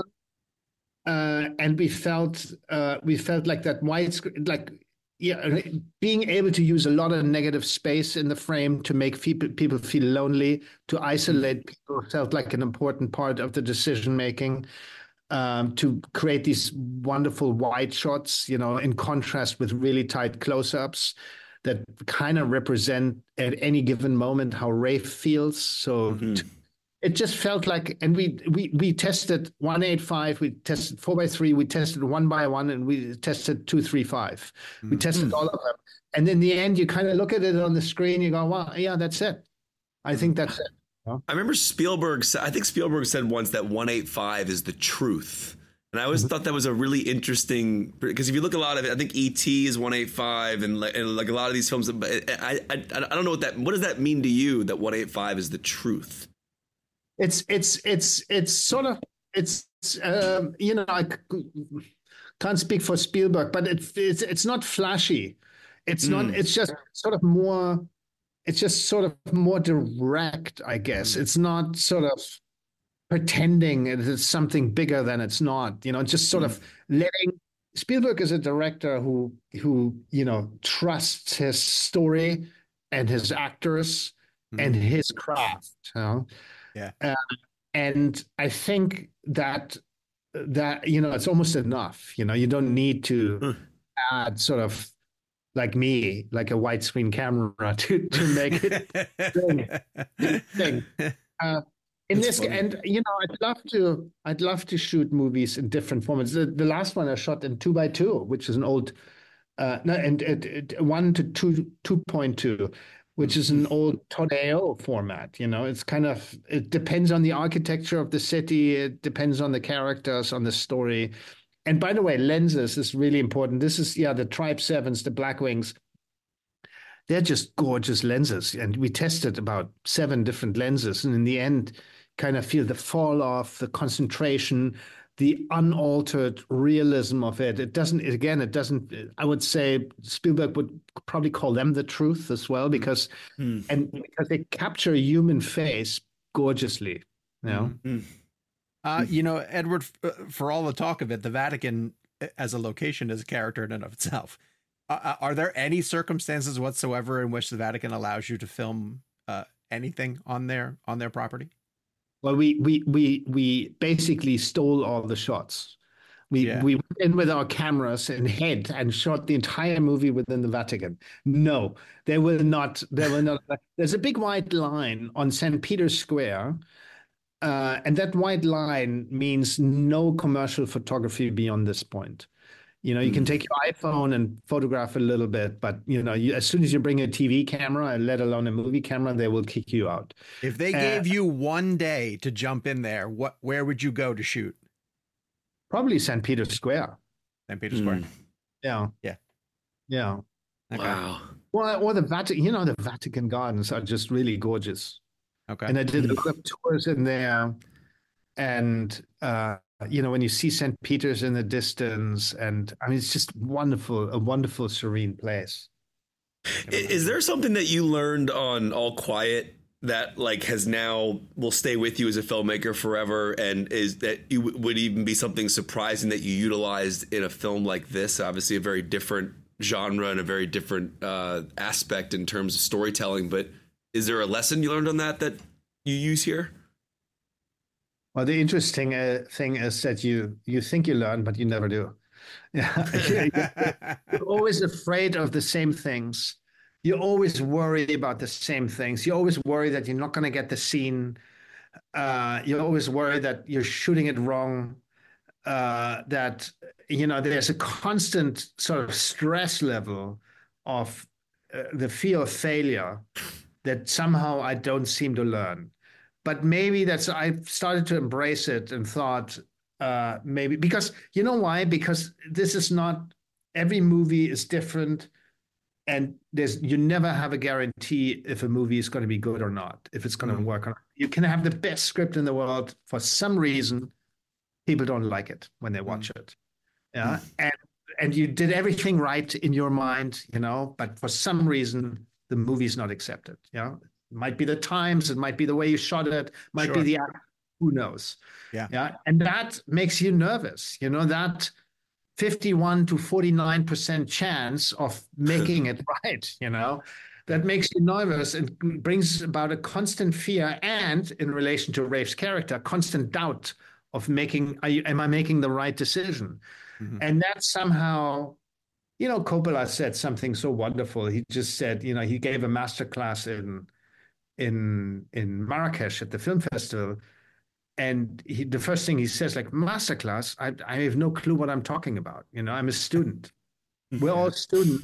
uh, and we felt uh, we felt like that widescreen, like yeah, being able to use a lot of negative space in the frame to make people people feel lonely, to isolate people felt like an important part of the decision making. Um, to create these wonderful wide shots, you know, in contrast with really tight close-ups that kind of represent at any given moment how Rafe feels. So mm-hmm. t- it just felt like, and we we we tested one eighty-five, we tested four by three, we tested one by one, and we tested two three five. Mm-hmm. We tested all of them, and in the end, you kind of look at it on the screen, you go, "Wow, yeah, that's it. I think that's it." Huh? I remember Spielberg. sa- I think Spielberg said once that one eighty-five is the truth, and I always Mhm. thought that was a really interesting, because if you look a lot of it, I think E T is one eighty-five, and like, and like a lot of these films. But I, I I don't know what that. What does that mean to you? That one eighty-five is the truth? It's it's it's it's sort of it's um, you know, I c- can't speak for Spielberg, but it, it's it's not flashy. It's not. Mm. It's just sort of more. It's just sort of more direct, I guess. It's not sort of pretending it is something bigger than it's not. You know, just sort of letting. Spielberg is a director who who you know trusts his story and his actors and his craft. You know? Yeah. Uh, and I think that that you know it's almost enough. You know, you don't need to add sort of like me, like a widescreen camera to to make it thing. thing. Uh, in That's this, funny. and you know, I'd love to, I'd love to shoot movies in different formats. The, the last one I shot in two by two, which is an old, uh, no, and it, it, one to two, two point two, which is an old Todeo format. You know, it's kind of, it depends on the architecture of the city. It depends on the characters, on the story. And by the way, lenses is really important. This is, yeah, the Tribe Sevens, the Blackwings. They're just gorgeous lenses. And we tested about seven different lenses. And in the end, kind of feel the fall off, the concentration, the unaltered realism of it. It doesn't, again, it doesn't, I would say Spielberg would probably call them the truth as well, because, Mm. and because they capture a human face gorgeously, you know? Mm. Uh, you know, Edward, f- for all the talk of it, the Vatican as a location is a character in and of itself. Uh, are there any circumstances whatsoever in which the Vatican allows you to film uh, anything on their on their property? Well, we we we we basically stole all the shots. We Yeah. we went in with our cameras and head and shot the entire movie within the Vatican. No, they will not. They will not. There's a big white line on Saint Peter's Square, uh, and that white line means no commercial photography beyond this point. You know, you can take your iPhone and photograph a little bit, but you know, you, as soon as you bring a T V camera, let alone a movie camera, they will kick you out. If they Uh, gave you one day to jump in there, what where would you go to shoot? Probably Saint Peter's Square. Saint Peter's Square. Mm. Yeah. Yeah. Yeah. Okay. Wow. Well, or the Vatican, you know, the Vatican Gardens are just really gorgeous. Okay. And I did a lot of tours in there. And, uh, you know, when you see Saint Peter's in the distance, and I mean, it's just wonderful, a wonderful, serene place. I- Is there something that you learned on All Quiet that like has now will stay with you as a filmmaker forever, and is that you w- would even be something surprising that you utilized in a film like this? Obviously, a very different genre and a very different uh, aspect in terms of storytelling. But is there a lesson you learned on that that you use here? Well, the interesting uh, thing is that you you think you learn, but you never do. Yeah. You're always afraid of the same things. You always worry about the same things. You always worry that you're not going to get the scene. Uh, you always worry that you're shooting it wrong. Uh, that, you know, there's a constant sort of stress level of uh, the fear of failure that somehow I don't seem to learn. But maybe that's, I've started to embrace it and thought, uh, maybe, because, you know why? Because this is not, every movie is different. And there's, you never have a guarantee if a movie is going to be good or not, if it's going to work or not. You can have the best script in the world. For some reason, people don't like it when they watch it. Yeah. And, and you did everything right in your mind, you know, but for some reason, the movie's not accepted. Yeah. It might be the times, it might be the way you shot it, might be Sure. the act, who knows? Yeah. Yeah. And that makes you nervous, you know, that fifty-one to forty-nine percent chance of making it right, you know, that makes you nervous and brings about a constant fear, and in relation to Rafe's character, constant doubt of making, are you, am I making the right decision? Mhm. And that somehow, you know, Coppola said something so wonderful. He just said, you know, he gave a masterclass in in in Marrakesh at the film festival. And he, the first thing he says, like, masterclass, I, I have no clue what I'm talking about. You know, I'm a student. We're all students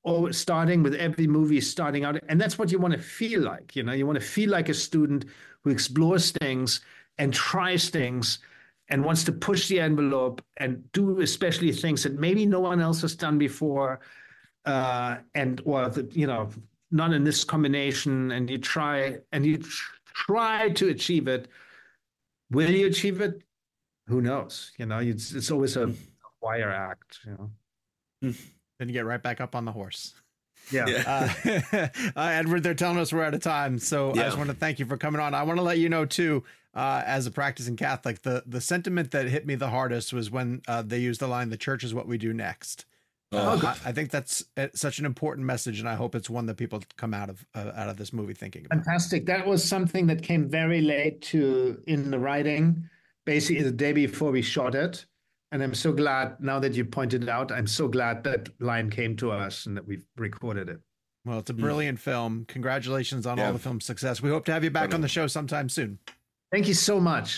or starting with every movie starting out. And that's what you want to feel like. You know, you want to feel like a student who explores things and tries things and wants to push the envelope and do especially things that maybe no one else has done before. Uh, and, or, the, you know, not in this combination. And you try and you tr- try to achieve it. Will you achieve it? Who knows? You know, it's, it's always a wire act, you know. Then you get right back up on the horse. Yeah. yeah. Uh, uh, Edward, they're telling us we're out of time. So yeah. I just want to thank you for coming on. I want to let you know, too, uh, as a practicing Catholic, the, the sentiment that hit me the hardest was when uh, they used the line, the church is what we do next. Uh, oh, I, I think that's such an important message, and I hope it's one that people come out of uh, out of this movie thinking about. Fantastic. That was something that came very late to in the writing, basically the day before we shot it. And I'm so glad, now that you pointed it out, I'm so glad that line came to us and that we've recorded it. Well, it's a brilliant mm. film. Congratulations on yeah. all the film's success. We hope to have you back on the show sometime soon. Thank you so much.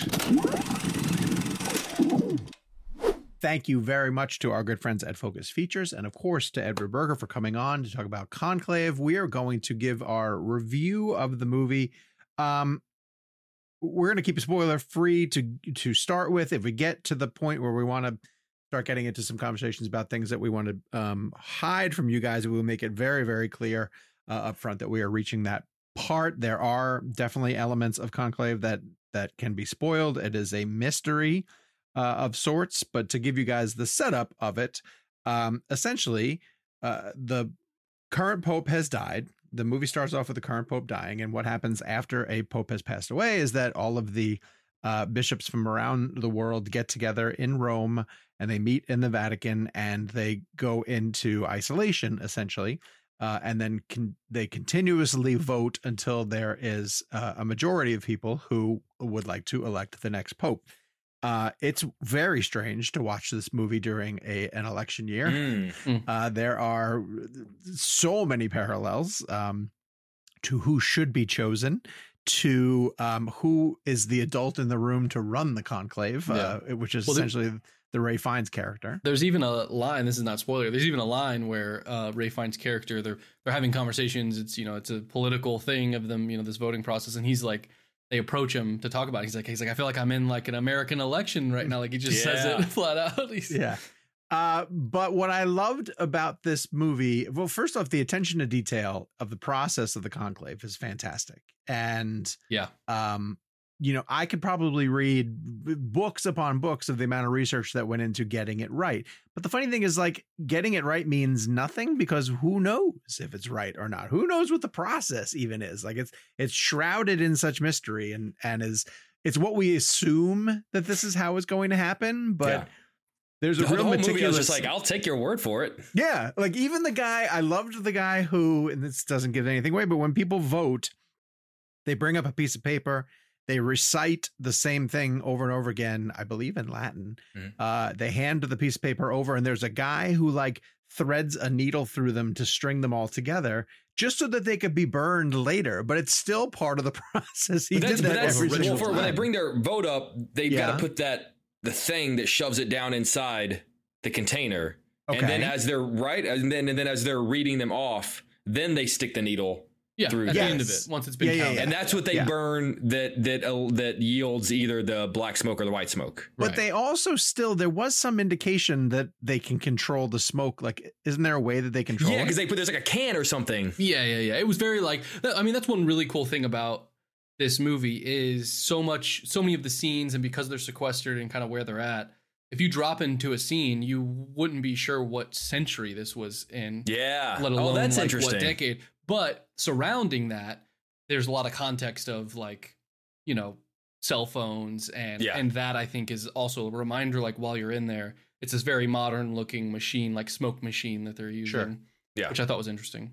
Thank you very much to our good friends at Focus Features, and of course to Edward Berger for coming on to talk about Conclave. We are going to give our review of the movie. Um, we're going to keep it spoiler free to to start with. If we get to the point where we want to start getting into some conversations about things that we want to um, hide from you guys, we will make it very, very clear uh, up front that we are reaching that part. There are definitely elements of Conclave that that can be spoiled. It is a mystery Uh, of sorts, but to give you guys the setup of it, um, essentially, uh, the current pope has died. The movie starts off with the current pope dying, and what happens after a pope has passed away is that all of the uh, bishops from around the world get together in Rome, and they meet in the Vatican, and they go into isolation, essentially, uh, and then con- they continuously vote until there is uh, a majority of people who would like to elect the next pope. Uh, it's very strange to watch this movie during a an election year. Mm. Uh, there are so many parallels um, to who should be chosen, to um, who is the adult in the room to run the conclave, yeah. uh, which is well, essentially there, the Ralph Fiennes character. There's even a line. This is not spoiler. There's even a line where uh, Ralph Fiennes' character they're they're having conversations. It's you know it's a political thing of them. You know this voting process, and he's like. They approach him to talk about it. He's like, he's like, I feel like I'm in like an American election right now. Like he just yeah. says it flat out. He's, yeah. Uh, but what I loved about this movie, well, first off, the attention to detail of the process of the conclave is fantastic. And yeah, um, you know, I could probably read books upon books of the amount of research that went into getting it right. But the funny thing is, like, getting it right means nothing because who knows if it's right or not? Who knows what the process even is? Like, it's it's shrouded in such mystery, and and is it's what we assume that this is how it's going to happen. But yeah. there's a the real whole meticulous. Movie, I was just like, I'll take your word for it. Yeah, like even the guy, I loved the guy who, and this doesn't give anything away, but when people vote, they bring up a piece of paper. They recite the same thing over and over again, I believe in Latin. Mm-hmm. Uh, they hand the piece of paper over, and there's a guy who like threads a needle through them to string them all together just so that they could be burned later. But it's still part of the process. He did that every single well, for, time. When they bring their vote up, they've yeah. got to put that the thing that shoves it down inside the container. Okay. And then as they're right, and then and then as they're reading them off, then they stick the needle. Yeah, through at yes. the end of it, once it's been yeah, counted. yeah, yeah. And that's what they yeah. burn that that uh, that yields either the black smoke or the white smoke. But right. they also still, there was some indication that they can control the smoke. Like, isn't there a way that they control yeah, it? because they put, there's like a can or something. Yeah, yeah, yeah. It was very like, I mean, that's one really cool thing about this movie is so much, so many of the scenes, and because they're sequestered and kind of where they're at, if you drop into a scene, you wouldn't be sure what century this was in. Yeah. Let alone oh, that's like interesting. what decade. But surrounding that, there's a lot of context of like, you know, cell phones and yeah. and that I think is also a reminder, like while you're in there, it's this very modern looking machine, like smoke machine that they're using, sure. yeah. which I thought was interesting.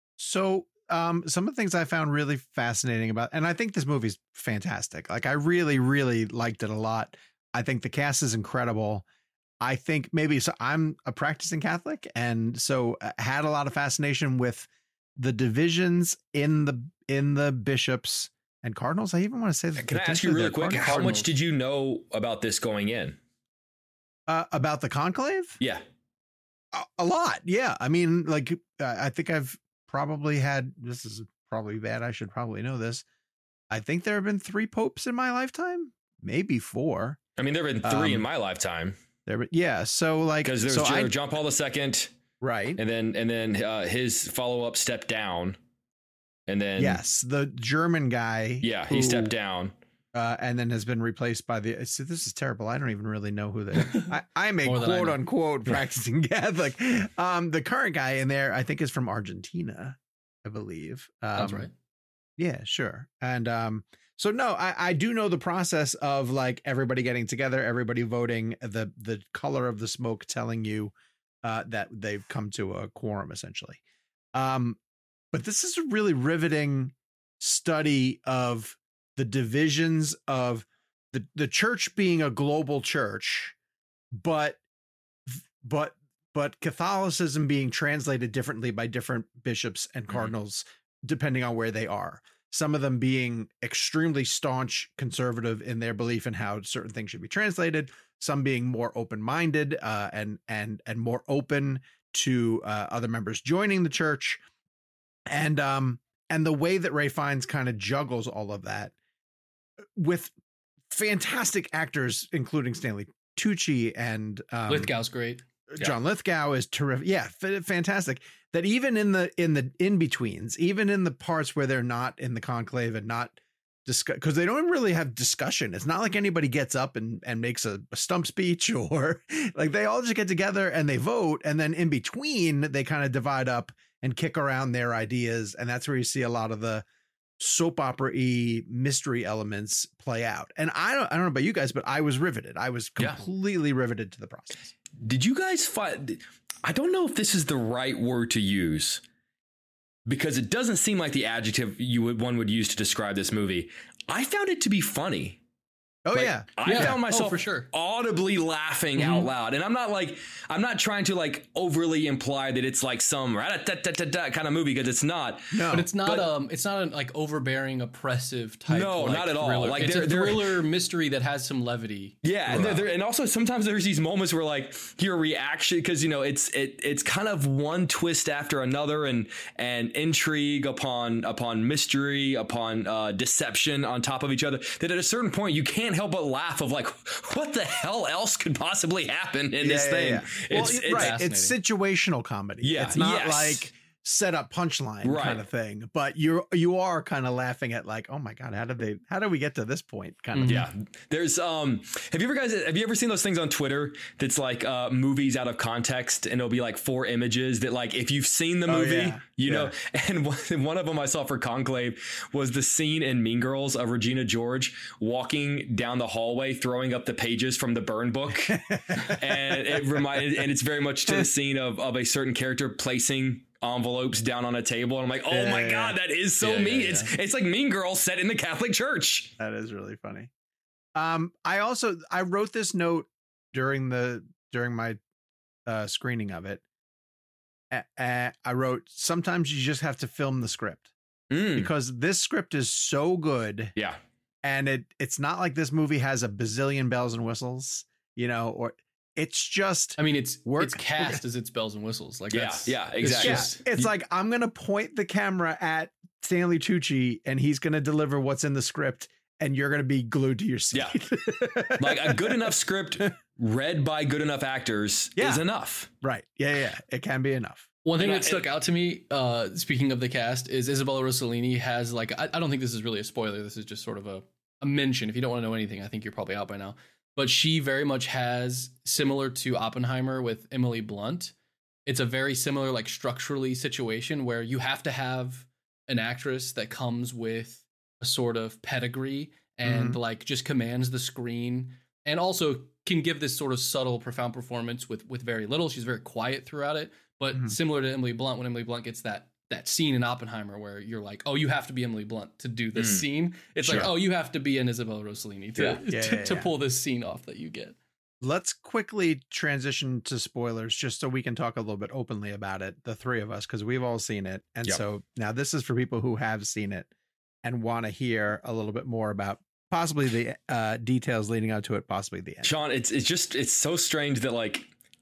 So um, some of the things I found really fascinating about, and I think this movie's fantastic. Like I really, really liked it a lot. I think the cast is incredible. I think maybe so I'm a practicing Catholic, and so uh, had a lot of fascination with the divisions in the in the bishops and cardinals. I even want to say that. Can I ask you really quick? How cardinals. much did you know about this going in? Uh, about the conclave? Yeah. A, a lot. Yeah. I mean, like, uh, I think I've probably had, this is probably bad. I should probably know this. I think there have been three popes in my lifetime, maybe four. I mean, there have been three Um, in my lifetime. There, yeah. So like, Because there's so John, I, John Paul the Second, right. and then and then uh, his follow up stepped down, and then Yes, the German guy. yeah, he who, stepped down. uh, and then has been replaced by the. So this is terrible. I don't even really know who they. I, I'm a More than I quote know. unquote practicing Catholic. Um, the current guy in there, I think, is from Argentina, I believe. Um, That's right. Yeah, sure. And um, so no, I, I do know the process of like everybody getting together, everybody voting, the the color of the smoke telling you uh, that they've come to a quorum, essentially. Um, but this is a really riveting study of the divisions of the the church being a global church, but but but Catholicism being translated differently by different bishops and cardinals depending on where they are. Some of them being extremely staunch conservative in their belief in how certain things should be translated. Some being more open-minded uh, and and and more open to uh, other members joining the church, and um and the way that Ray Fiennes kind of juggles all of that with fantastic actors, including Stanley Tucci and um, Lithgow's great. John Lithgow is terrific. Yeah, f- fantastic. That even in the in the in betweens, even in the parts where they're not in the conclave and not discuss, because they don't really have discussion. It's not like anybody gets up and and makes a, a stump speech, or like they all just get together and they vote, and then in between they kind of divide up and kick around their ideas, and that's where you see a lot of the soap opera-y mystery elements play out. And I don't I don't know about you guys, but I was riveted. I was Yeah. completely riveted to the process. Did you guys find? I don't know if this is the right word to use, because it doesn't seem like the adjective you would one would use to describe this movie. I found it to be funny. Oh Like, yeah. I Yeah. found Oh, myself for sure. audibly laughing Mhm. out loud. And I'm not like, I'm not trying to like overly imply that it's like some rat-a-tat-tat-tat kind of movie, because it's not. No. But it's not But- um it's not an like overbearing oppressive type. No, like, not at all. thriller. Like, it's they're- a they're- thriller mystery that has some levity. Yeah, and, throughout. there, and also sometimes there's these moments where like your reaction, because you know it's it it's kind of one twist after another, and and intrigue upon upon mystery upon uh, deception on top of each other, that at a certain point you can't help but laugh of like, what the hell else could possibly happen in this Yeah, thing? yeah, yeah. It's, well, it's right. It's situational comedy. Yeah, It's not yes. like set up punchline Right. kind of thing, but you're you are kind of laughing at like, oh my god, how did they how did we get to this point kind of Yeah, there's um. Have you ever guys have you ever seen those things on Twitter that's like uh movies out of context, and it'll be like four images that like if you've seen the Oh, movie, yeah. you Yeah. know. And one, one of them I saw for Conclave was the scene in Mean Girls of Regina George walking down the hallway throwing up the pages from the burn book, and it reminded and it's very much to the scene of of a certain character placing envelopes down on a table, and I'm like, oh Yeah, my yeah, god, that is so Yeah, mean. yeah, It's it's like Mean Girls set in the Catholic Church. That is really funny. Um, I also I wrote this note during the during my uh, screening of it. Uh, uh, I wrote, sometimes you just have to film the script, Mm, because this script is so good, yeah. and it it's not like this movie has a bazillion bells and whistles, you know, or it's just I mean, it's Work- it's cast as its bells and whistles. Like Yeah, that's, yeah, it's exactly. yeah, just- it's like I'm gonna point the camera at Stanley Tucci and he's gonna deliver what's in the script, and you're gonna be glued to your seat. Yeah. Like a good enough script read by good enough actors Yeah. is enough. Right. Yeah, yeah, yeah. It can be enough. One thing And I- that stuck out to me, uh, speaking of the cast, is Isabella Rossellini has like I, I don't think this is really a spoiler. This is just sort of a, a mention. If you don't want to know anything, I think you're probably out by now. But she very much has, similar to Oppenheimer with Emily Blunt, it's a very similar like structurally situation where you have to have an actress that comes with a sort of pedigree and Mhm. like just commands the screen, and also can give this sort of subtle, profound performance with with very little. She's very quiet throughout it. But Mhm. similar to Emily Blunt, when Emily Blunt gets that that scene in Oppenheimer where you're like, oh, you have to be Emily Blunt to do this Mm. scene. It's Sure. like, oh, you have to be an Isabella Rossellini to, Yeah. Yeah, to, yeah, to yeah. pull this scene off that you get. Let's quickly transition to spoilers just so we can talk a little bit openly about it, the three of us, because we've all seen it. And Yep. so now this is for people who have seen it and want to hear a little bit more about possibly the uh, details leading up to it, possibly the end. Sean, it's it's just it's so strange that like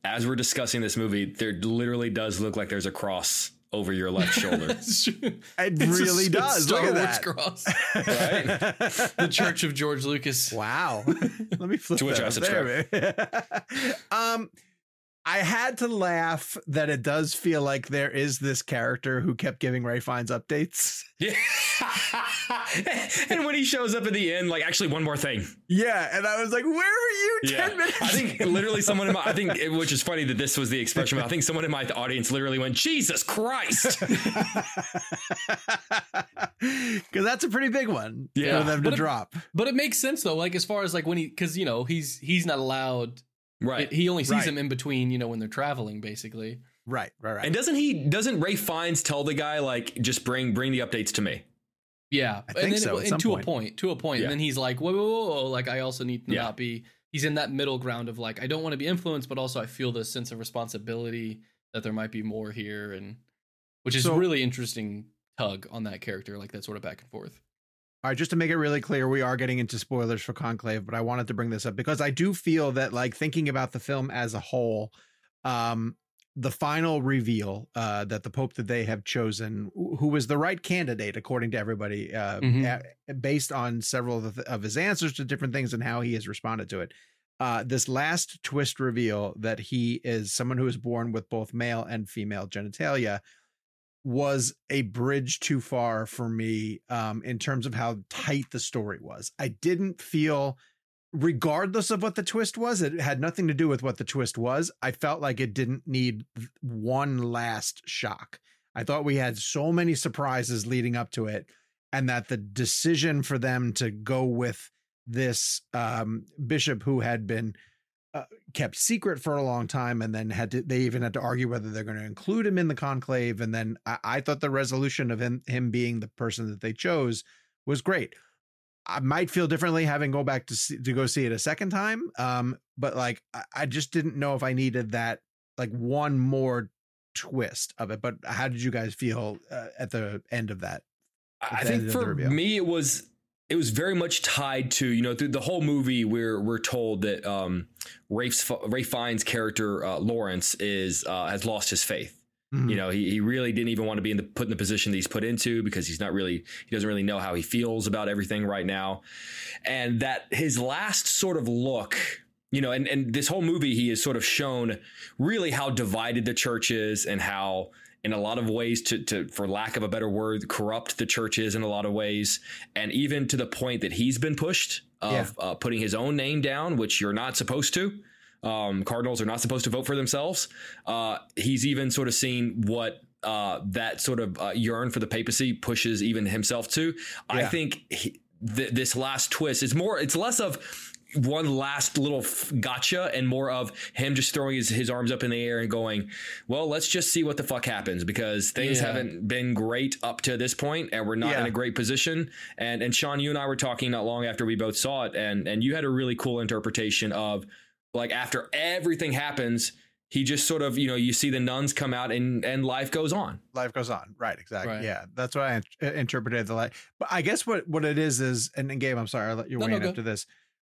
as we're discussing this movie, there literally does look like there's a cross over your left shoulder. It It's really a, does. Star Look at Wars that. cross. Right? The Church of George Lucas. Wow. Let me flip To which that I up subscribe. there. um, I had to laugh that it does feel like there is this character who kept giving Ray Fiennes updates. Yeah. And when he shows up at the end, like, actually, one more thing. Yeah, and I was like, "Where were you Yeah. ten minutes?" I think literally someone in my, I think, it- which is funny that this was the expression, but I think someone in my audience literally went, Jesus Christ. Because that's a pretty big one Yeah. for them to But it- drop. But it makes sense though, like as far as like when he, because you know he's he's not allowed. Right. It, he only sees Right. him in between, you know, when they're traveling, basically. Right, right, right. And doesn't he, doesn't Ray Fiennes tell the guy, like, just bring, bring the updates to me? Yeah, I and think then so, it- at some and to point. a point, to a point, Yeah. and then he's like, whoa, whoa, whoa, whoa, like I also need to Yeah. not be. He's in that middle ground of like I don't want to be influenced, but also I feel this sense of responsibility that there might be more here, and which is So- really interesting tug on that character, like that sort of back and forth. All right, just to make it really clear, we are getting into spoilers for Conclave, but I wanted to bring this up because I do feel that, like, thinking about the film as a whole, um, the final reveal uh, that the Pope that they have chosen, who was the right candidate according to everybody, uh, Mhm. a- based on several of, the, of his answers to different things and how he has responded to it. Uh, this last twist reveal that he is someone who is born with both male and female genitalia was a bridge too far for me um, in terms of how tight the story was. I didn't feel, regardless of what the twist was, it had nothing to do with what the twist was. I felt like it didn't need one last shock. I thought we had so many surprises leading up to it, and that the decision for them to go with this um, bishop who had been Uh, kept secret for a long time, and then had to, they even had to argue whether they're going to include him in the conclave. And then I, I thought the resolution of him, him being the person that they chose was great. I might feel differently having go back to see, to go see it a second time. Um, but like, I, I just didn't know if I needed that, like one more twist of it. But how did you guys feel uh, at the end of that? I the think end of the for reveal? me, it was it was very much tied to, you know, through the whole movie, we're we're told that um, Rafe's, Ray Fiennes' character uh, Lawrence is uh, has lost his faith. Mhm. You know, he, he really didn't even want to be in the put in the position that he's put into, because he's not really he doesn't really know how he feels about everything right now, and that his last sort of look. You know, and, and this whole movie, he has sort of shown really how divided the church is, and how, in a lot of ways, to, to for lack of a better word, corrupt the church is in a lot of ways. And even to the point that he's been pushed of Yeah. uh, putting his own name down, which you're not supposed to. Um, Cardinals are not supposed to vote for themselves. Uh, he's even sort of seen what uh, that sort of uh, yearn for the papacy pushes even himself to. I Yeah. think he, th- this last twist is more, it's less of one last little f- gotcha and more of him just throwing his, his arms up in the air and going, well, let's just see what the fuck happens, because things Yeah. haven't been great up to this point, and we're not Yeah. in a great position. And and Sean, you and I were talking not long after we both saw it, and and you had a really cool interpretation of, like, after everything happens, he just sort of, you know, you see the nuns come out and and life goes on. Life goes on. Right. Exactly. Right. Yeah. That's what I in- interpreted the light. But I guess what, what it is, is, and, and Gabe, I'm sorry, I'll let you No, weigh no, in go. after this.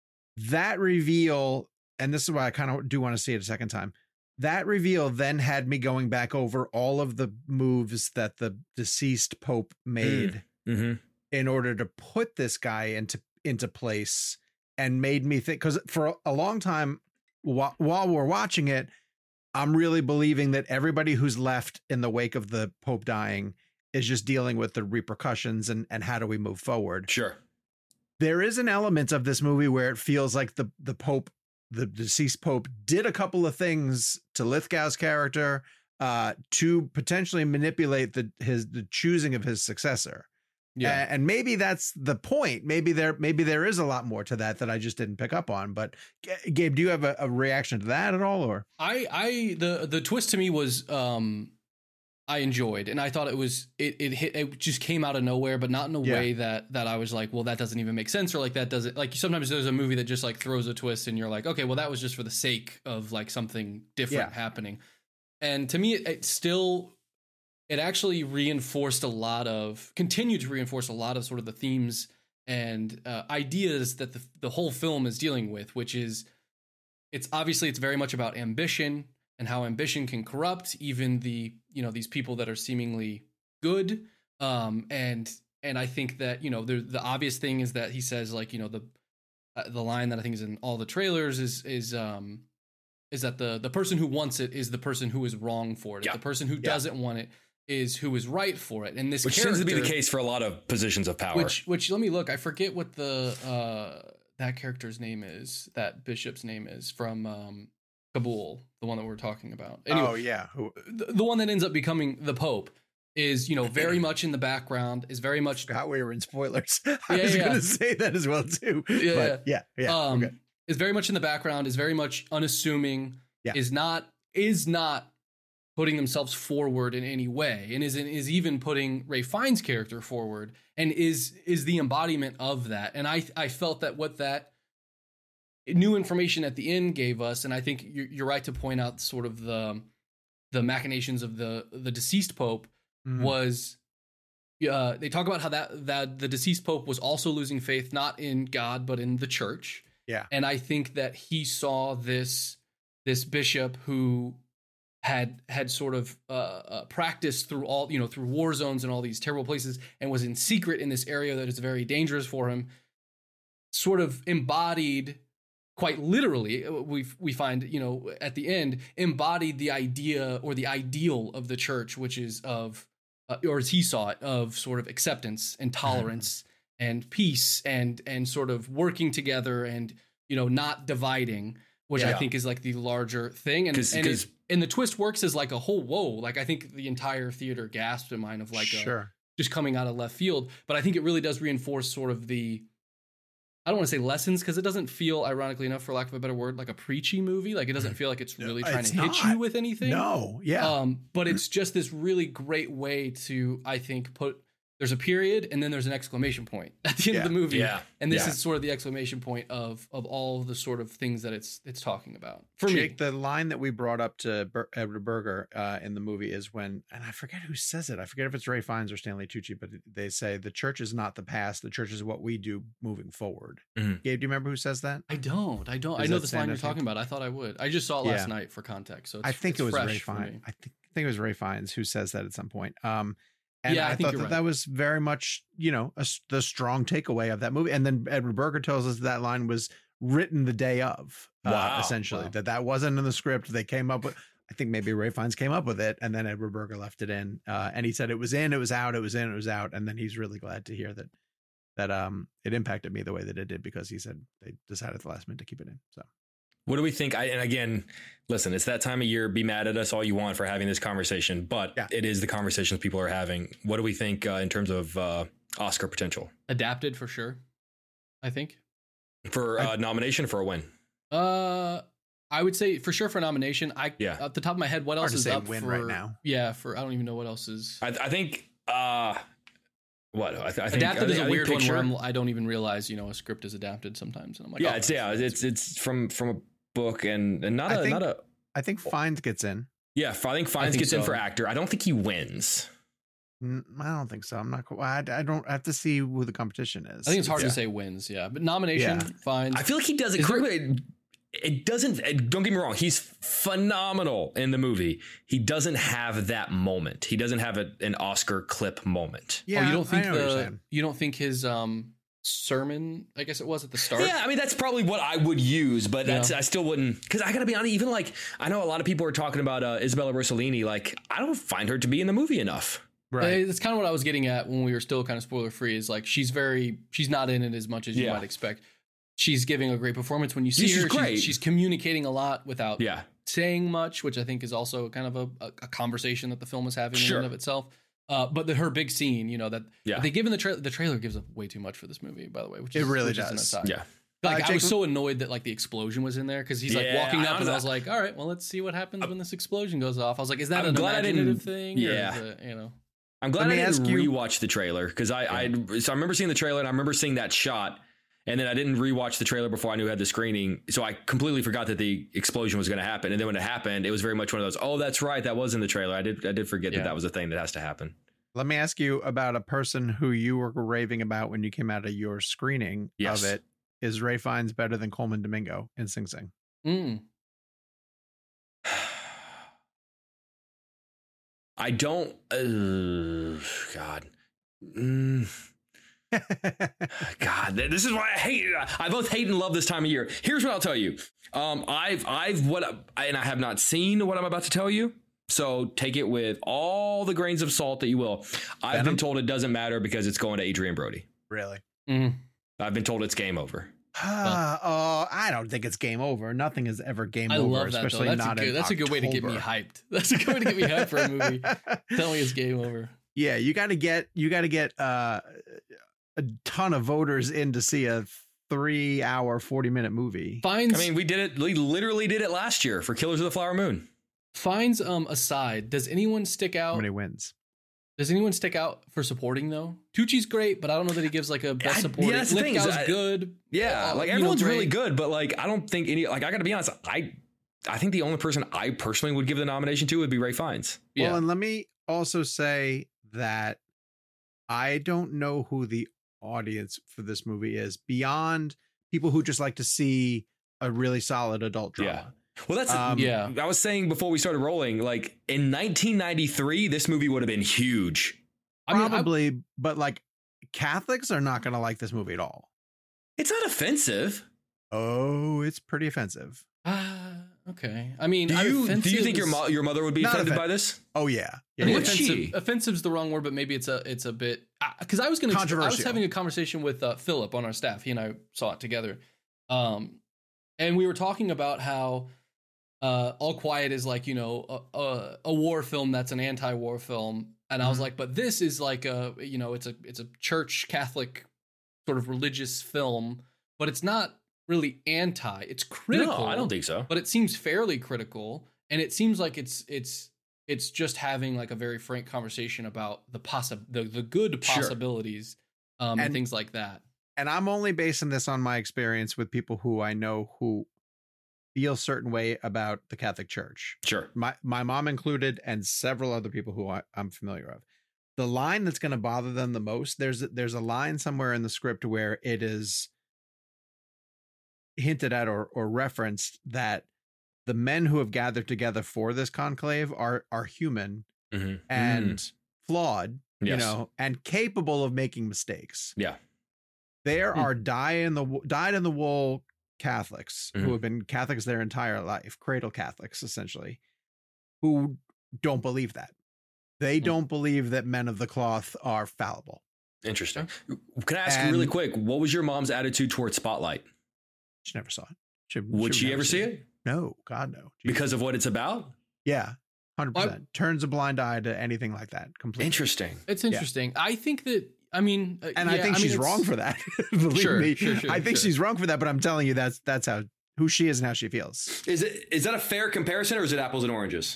That reveal, and this is why I kind of do want to see it a second time. That reveal then had me going back over all of the moves that the deceased Pope made Mm-hmm. in order to put this guy into, into place, and made me think, because for a long time while, while we're watching it, I'm really believing that everybody who's left in the wake of the Pope dying is just dealing with the repercussions and, and how do we move forward. Sure. There is an element of this movie where it feels like the, the Pope, the deceased Pope, did a couple of things to Lithgow's character uh, to potentially manipulate the his the choosing of his successor. Yeah. A- and maybe that's the point. Maybe there maybe there is a lot more to that that I just didn't pick up on. But G- Gabe, do you have a, a reaction to that at all? Or I, I, the, the twist to me was, um, I enjoyed, and I thought it was, it, it hit, it just came out of nowhere, but not in a Yeah. way that, that I was like, well, that doesn't even make sense. Or like, that doesn't, like, sometimes there's a movie that just like throws a twist and you're like, okay, well, that was just for the sake of like something different Yeah. happening. And to me, it, it still, it actually reinforced a lot of, continued to reinforce a lot of sort of the themes and uh, ideas that the, the whole film is dealing with, which is, it's obviously, it's very much about ambition. and how ambition can corrupt even the, you know, these people that are seemingly good. Um, and and I think that, you know, the the obvious thing is that he says, like, you know, the uh, the line that I think is in all the trailers is is um is that the the person who wants it is the person who is wrong for it. Yeah. The person who Yeah. doesn't want it is who is right for it. And this Which character, seems to be the case for a lot of positions of power. Which which let me look. I forget what the uh that character's name is. That bishop's name is from um Kabul, the one that we're talking about. Anyway, oh yeah, who the, the one that ends up becoming the Pope is, you know, very much in the background, is very much forgot we were in spoilers. I Yeah, was yeah. going to say that as well too. Yeah, but yeah, yeah. um okay. is very much in the background, is very much unassuming, Yeah. is not is not putting themselves forward in any way, and is is even putting Ray Fiennes' character forward, and is is the embodiment of that. And I I felt that what that new information at the end gave us, and I think you're, you're right to point out sort of the the machinations of the the deceased pope Mhm. was. Uh, they talk about how that that the deceased pope was also losing faith not in God but in the church. Yeah. And I think that he saw this this bishop who had had sort of uh, uh, practiced through all, you know, through war zones and all these terrible places, and was in secret in this area that is very dangerous for him, sort of embodied, quite literally, we we find, you know, at the end, embodied the idea or the ideal of the church, which is of, uh, or as he saw it, of sort of acceptance and tolerance and peace and and sort of working together and, you know, not dividing, which I Yeah. think is like the larger thing. And 'Cause- and, 'cause- it, and the twist works as like a whole whoa. Like I think the entire theater gasped in mine of like a, Sure. just coming out of left field. But I think it really does reinforce sort of the, I don't want to say lessons, because it doesn't feel, ironically enough, for lack of a better word, like a preachy movie. Like it doesn't feel like it's really trying It's to hit not. you with anything. No, yeah. Um, but it's just this really great way to, I think, put, there's a period and then there's an exclamation point at the end Yeah. of the movie. Yeah. And this Yeah. is sort of the exclamation point of of all the sort of things that it's it's talking about. For Jake, me. the line that we brought up to Ber- Edward Berger uh, in the movie is when, and I forget who says it. I forget if it's Ray Fiennes or Stanley Tucci, but they say the church is not the past. The church is what we do moving forward. Mhm. Gabe, do you remember who says that? I don't. I don't. Does I know that this stand, line I you're think? talking about. I thought I would. I just saw it last Yeah. night for context. So it's, I think it's it was Ray fresh for me. Fiennes. I think, I think it was Ray Fiennes who says that at some point. Um, and Yeah, I I, think thought you're that right. that was very much, you know, a s the strong takeaway of that movie. And then Edward Berger tells us that line was written the day of, uh, Wow. essentially, Wow. that that wasn't in the script. They came up with, I think maybe Ray Fiennes came up with it, and then Edward Berger left it in. Uh, and he said it was in, it was out, it was in, it was out. And then he's really glad to hear that that um it impacted me the way that it did, because he said they decided at the last minute to keep it in. So What do we think? I, and again, listen, it's that time of year. Be mad at us all you want for having this conversation, but Yeah. it is the conversations people are having. What do we think uh, in terms of uh, Oscar potential Adapted for sure, I think. for uh, nomination for a win? Uh, I would say for sure for nomination. I Yeah. Off the top of my head, what Hard else to is say up win for right now. Yeah, for I don't even know what else is. I, I think. Uh, what I, th- I think Adapted I is think- a I think weird one picture- where I'm, I don't even realize, you know, a script is adapted sometimes, and I'm like, yeah, oh, it's yeah, it's it's from from a book and, and not I a think- not a I think Fiennes gets in. yeah. I think Fiennes think gets in so. for actor. I don't think he wins. Mm, I don't think so. I'm not. qu- I, I don't I have to see who the competition is. I think it's hard Yeah. to say wins, yeah, but nomination, Yeah. fine. I feel like he does it Is there- correctly. It doesn't. it- Don't get me wrong. He's phenomenal in the movie. He doesn't have that moment. He doesn't have a, an Oscar clip moment. Yeah, oh, you don't think I know what you're the saying. you don't think his um sermon, I guess it was at the start. Yeah, I mean that's probably what I would use, but that's Yeah. I still wouldn't, because I gotta be honest. Even like I know a lot of people are talking about uh, Isabella Rossellini. Like I don't find her to be in the movie enough. Right. Uh, That's kind of what I was getting at when we were still kind of spoiler free. Is like she's very she's not in it as much as you Yeah. might expect. She's giving a great performance when you see Yeah, she's her. great. She's, she's communicating a lot without Yeah, saying much, which I think is also kind of a, a, a conversation that the film is having Sure. in and of itself. Uh, but the, her big scene, you know, that Yeah. they give in the trailer. The trailer gives up way too much for this movie, by the way. Which It is, really which is an does. aside. yeah. Like Uh, I was Jacob- so annoyed that like the explosion was in there because he's like Yeah, walking I up and I was- was like, all right, well, let's see what happens when this explosion goes off. I was like, is that I'm an glad I imaginative didn't- thing? yeah. Or is it, you know. I'm glad Let I me didn't ask you- rewatch the trailer because I, I so I remember seeing the trailer and I remember seeing that shot, and then I didn't rewatch the trailer before I knew I had the screening, so I completely forgot that the explosion was going to happen. And then when it happened, it was very much one of those, oh, that's right, that was in the trailer. I did I did forget Yeah. that that was a thing that has to happen. Let me ask you about a person who you were raving about when you came out of your screening Yes. of it. Is Ray Fiennes better than Coleman Domingo in Sing Sing? Mm. I don't. Uh, God. Mm. God, this is why I hate it. I both hate and love this time of year. Here's what I'll tell you. Um, I've, I've, what, I, and I have not seen what I'm about to tell you. So take it with all the grains of salt that you will. I've Venom? been told it doesn't matter because it's going to Adrian Brody. Really? Mm. I've been told it's game over. Uh, oh, I don't think it's game over. Nothing is ever game I over, love that, especially though. That's not a good, in That's October. a good way to get me hyped. That's a good way to get me hyped for a movie. Tell me it's game over. Yeah, you got to get you got to get uh, a ton of voters in to see a three-hour, forty-minute movie. Fines. I mean, we did it. We literally did it last year for Killers of the Flower Moon. Fines um aside, does anyone stick out? How many wins? Does anyone stick out for supporting though? Tucci's great, but I don't know that he gives like a best supporting. Yeah, that's the thing. Lithgow's I, good. Yeah, uh, like everyone's know, really good, but like I don't think any. Like I got to be honest, I I think the only person I personally would give the nomination to would be Ralph Fiennes. Well, Yeah. and let me also say that I don't know who the audience for this movie is beyond people who just like to see a really solid adult drama. Yeah. Well, that's Um, yeah. I was saying before we started rolling, like in nineteen ninety-three, this movie would have been huge. I mean, I- Probably, but like Catholics are not going to like this movie at all. It's not offensive. Oh, it's pretty offensive. Ah, okay. I mean, Do you, offensive do you think your is- mo- your mother would be Not offended offen- by this? Oh yeah, yeah. I mean, Would yeah. she? offensive, offensive's the wrong word, but maybe it's a it's a bit because I was going to. I was Controversial. having a conversation with uh, Philip on our staff. He and I saw it together, um, and we were talking about how uh, All Quiet is like you know a, a, a war film that's an anti-war film, and I was Mhm. like, but this is like a you know it's a it's a church Catholic sort of religious film, but it's not really anti. It's critical. No, I don't think so. But it seems fairly critical, and it seems like it's it's it's just having like a very frank conversation about the possi- the, the good Sure. possibilities um, and, And- things like that. And I'm only basing this on my experience with people who I know who feel a certain way about the Catholic Church. Sure. My my mom included, and several other people who I, I'm familiar of. The line that's going to bother them the most, there's there's a line somewhere in the script where it is hinted at or or referenced that the men who have gathered together for this conclave are are human Mhm. and flawed, you Yes. know, and capable of making mistakes. Yeah. There Hmm. are die in the wo- dyed in the wool Catholics Mhm. who have been Catholics their entire life, cradle Catholics essentially, who don't believe that. They Hmm. don't believe that men of the cloth are fallible. Interesting. Can I ask you really And- quick? What was your mom's attitude towards Spotlight? She never saw it. She, Would she never ever see it? No, God no. She- Because of what it's about? yeah, hundred Well, percent turns a blind eye to anything like that. Completely. Interesting. It's interesting. I think that I mean, uh, And I yeah, think mean, she's it's- wrong for that. Believe Sure, me, sure, sure, I think sure. she's wrong for that. But I'm telling you, that's that's how who she is and how she feels. Is it is that a fair comparison or is it apples and oranges?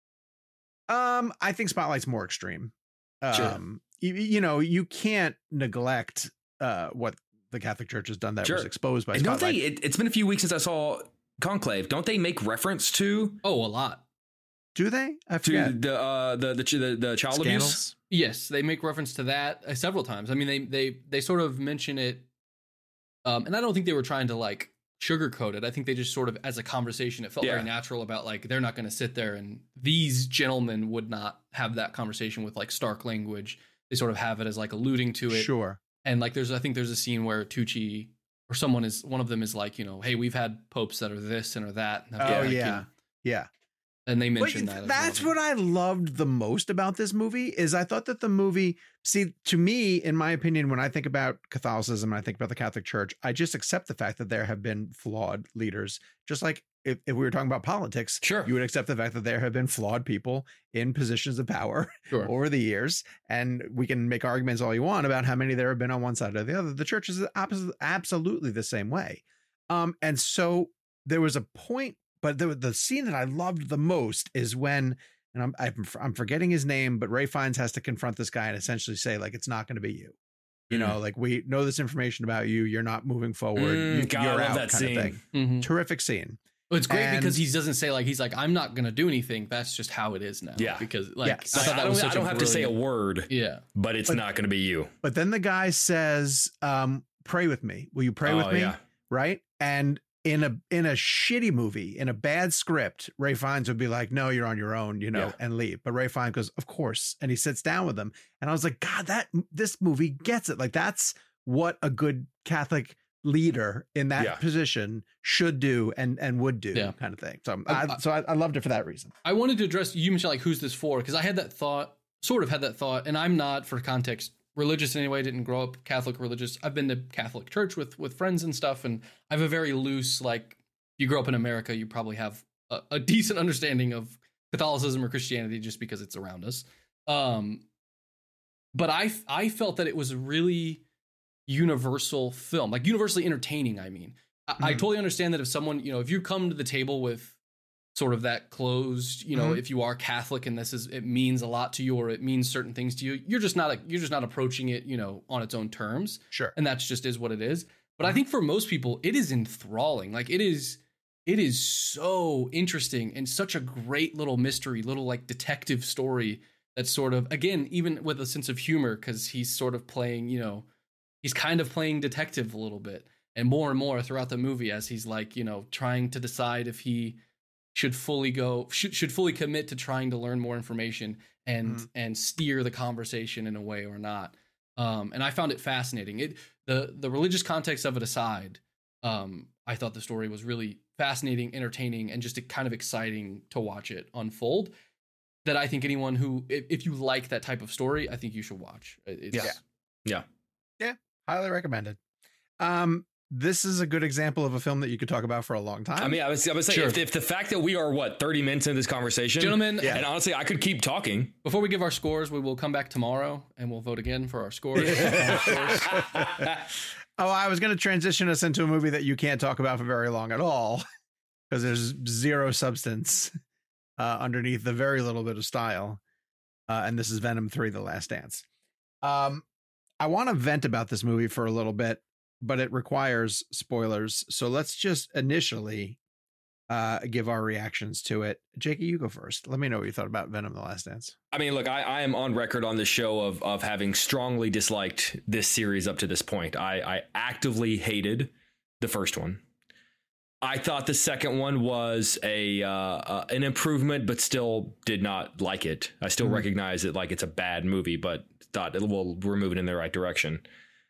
Um, I think Spotlight's more extreme. Sure. Um, you, you know, you can't neglect uh what the Catholic Church has done that Sure. was exposed by And don't Spotlight. they? It, it's been a few weeks since I saw Conclave. Don't they make reference to Oh, a lot. Do they? I to forget. the uh, the, the the the child abuse? Scandals. Yes, they make reference to that uh, several times. I mean, they they they sort of mention it, um, and I don't think they were trying to like sugarcoat it. I think they just sort of, as a conversation, it felt Yeah. very natural about like they're not going to sit there and these gentlemen would not have that conversation with like stark language. They sort of have it as like alluding to it, Sure. and like there's I think there's a scene where Tucci or someone is one of them is like you know, hey, we've had popes that are this and are that. And have Oh like, you yeah. know, Yeah. and they But mentioned that. as that's well. what I loved the most about this movie is I thought that the movie, see, to me, in my opinion, when I think about Catholicism and I think about the Catholic Church, I just accept the fact that there have been flawed leaders. Just like if, if we were talking about politics, Sure. you would accept the fact that there have been flawed people in positions of power Sure. over the years. And we can make arguments all you want about how many there have been on one side or the other. The church is abs- absolutely the same way. Um, and so there was a point. But the the scene that I loved the most is when, and I'm I'm, I'm forgetting his name, but Ralph Fiennes has to confront this guy and essentially say like it's not going to be you, you Mm. know, like we know this information about you, you're not moving forward, Mm, you, God, I you're love out, that kind scene. of thing. Mhm. Terrific scene. Well, it's great And- because he doesn't say like he's like I'm not gonna do anything. That's just how it is now. Yeah. Because like Yes. I Like, thought I that don't, was I such don't a have to say a brilliant- word, Yeah. but it's But- not going to be you. But then the guy says, um, "Pray with me. Will you pray Oh, with me?" yeah. Right, and in a in a shitty movie, in a bad script, Ray Fiennes would be like, no, you're on your own, you know, Yeah. and leave. But Ray Fiennes goes, of course. And he sits down with them. And I was like, God, that this movie gets it. Like, that's what a good Catholic leader in that Yeah. position should do and and would do, Yeah. kind of thing. So I- I, I- so I, I loved it for that reason. I wanted to address, you mentioned like, who's this for? Because I had that thought, sort of had that thought, and I'm not, for context, religious in any way. Didn't grow up Catholic religious. I've been to Catholic church with with friends and stuff, and I have a very loose, like, you grow up in America, you probably have a, a decent understanding of Catholicism or Christianity just because it's around us. Um, but I I felt that it was a really universal film, like universally entertaining. I mean, I, I Mhm. totally understand that if someone, you know, if you come to the table with sort of that closed, you know, Mhm. if you are Catholic and this is, it means a lot to you, or it means certain things to you, you're just not, a, you're just not approaching it, you know, on its own terms. Sure. And that's just is what it is. But I think for most people, it is enthralling. Like it is, it is so interesting and such a great little mystery, little like detective story that's sort of, again, even with a sense of humor, because he's sort of playing, you know, he's kind of playing detective a little bit, and more and more throughout the movie as he's like, you know, trying to decide if he should fully go should should fully commit to trying to learn more information and Mhm. and steer the conversation in a way or not. Um, and I found it fascinating. It the the religious context of it aside, um, I thought the story was really fascinating, entertaining, and just kind of exciting to watch it unfold. That I think anyone who, if, if you like that type of story, I think you should watch. It's, Yeah. Yeah. Highly recommended. Um, this is a good example of a film that you could talk about for a long time. I mean, I was, I was saying, Sure. if, if the fact that we are, what, thirty minutes into this conversation, Gentlemen, Yeah. and honestly, I could keep talking. before we give our scores, we will come back tomorrow and we'll vote again for our scores. Oh, I was going to transition us into a movie that you can't talk about for very long at all, because there's zero substance uh, underneath the very little bit of style. Uh, and this is Venom three, The Last Dance. Um, I want to vent about this movie for a little bit, but it requires spoilers. So let's just initially uh, give our reactions to it. Jakey, you go first. Let me know what you thought about Venom, The Last Dance. I mean, look, I, I am on record on this show of of having strongly disliked this series up to this point. I, I actively hated the first one. I thought the second one was a uh, uh, an improvement, but still did not like it. I still Mhm. recognize it like it's a bad movie, but thought it will we're moving in the right direction.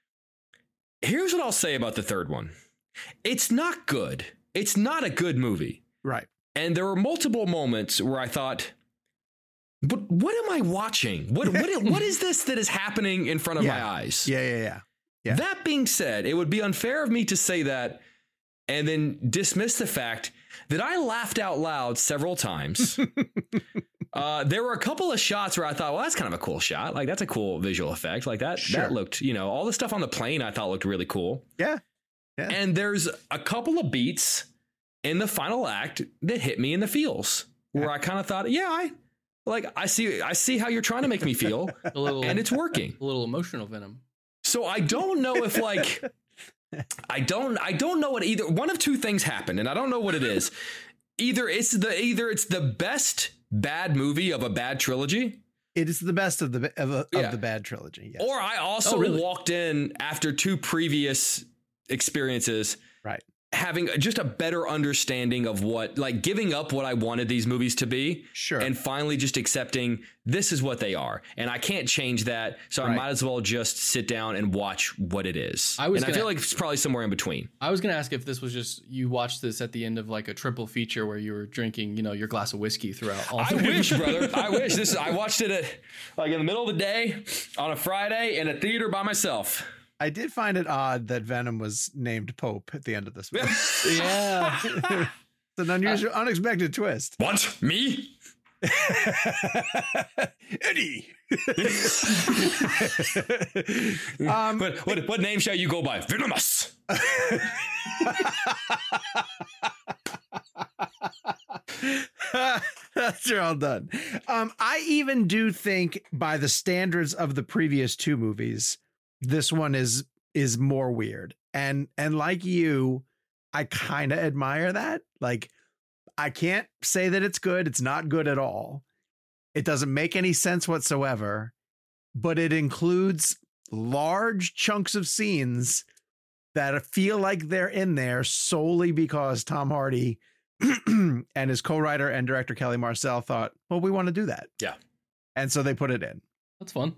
Here's what I'll say about the third one. It's not good. It's not a good movie. Right. And there were multiple moments where I thought, but what am I watching? What what what is this that is happening in front of Yeah. my eyes? Yeah, yeah, yeah. Yeah. That being said, it would be unfair of me to say that and then dismiss the fact that I laughed out loud several times. uh, there were a couple of shots where I thought, well, that's kind of a cool shot. Like, that's a cool visual effect. Like that, Sure. that looked, you know, all the stuff on the plane I thought looked really cool. Yeah. Yeah. And there's a couple of beats in the final act that hit me in the feels where I kind of thought, yeah, I like, I see, I see how you're trying to make me feel a little, and it's working. a little emotional Venom. So I don't know if like, I don't, I don't know what either one of two things happened, and I don't know what it is. Either it's the, either it's the best bad movie of a bad trilogy, It is the best of the of, of Yeah. the bad trilogy. Yes. or I also Oh, really? walked in after two previous experiences Right. having just a better understanding of what, like giving up what I wanted these movies to be Sure. and finally just accepting this is what they are. And I can't change that. So I Right. might as well just sit down and watch what it is. I was and I gonna- feel like it's probably somewhere in between. I was going to ask if this was just, you watched this at the end of like a triple feature where you were drinking, you know, your glass of whiskey throughout all I three. wish, brother. I wish. This is, I watched it at like in the middle of the day on a Friday in a theater by myself. I did find it odd that Venom was named Pope at the end of this movie. Yeah. It's an unusual, unexpected twist. What? Me? Eddie. um, What, what, what name shall you go by? Venomous. That's all done. Um, I even do think, by the standards of the previous two movies, this one is is more weird. And and like you, I kind of admire that. Like, I can't say that it's good. It's not good at all. It doesn't make any sense whatsoever. But it includes large chunks of scenes that feel like they're in there solely because Tom Hardy and his co-writer and director Kelly Marcel thought, well, we want to do that. Yeah. And so they put it in. That's fun.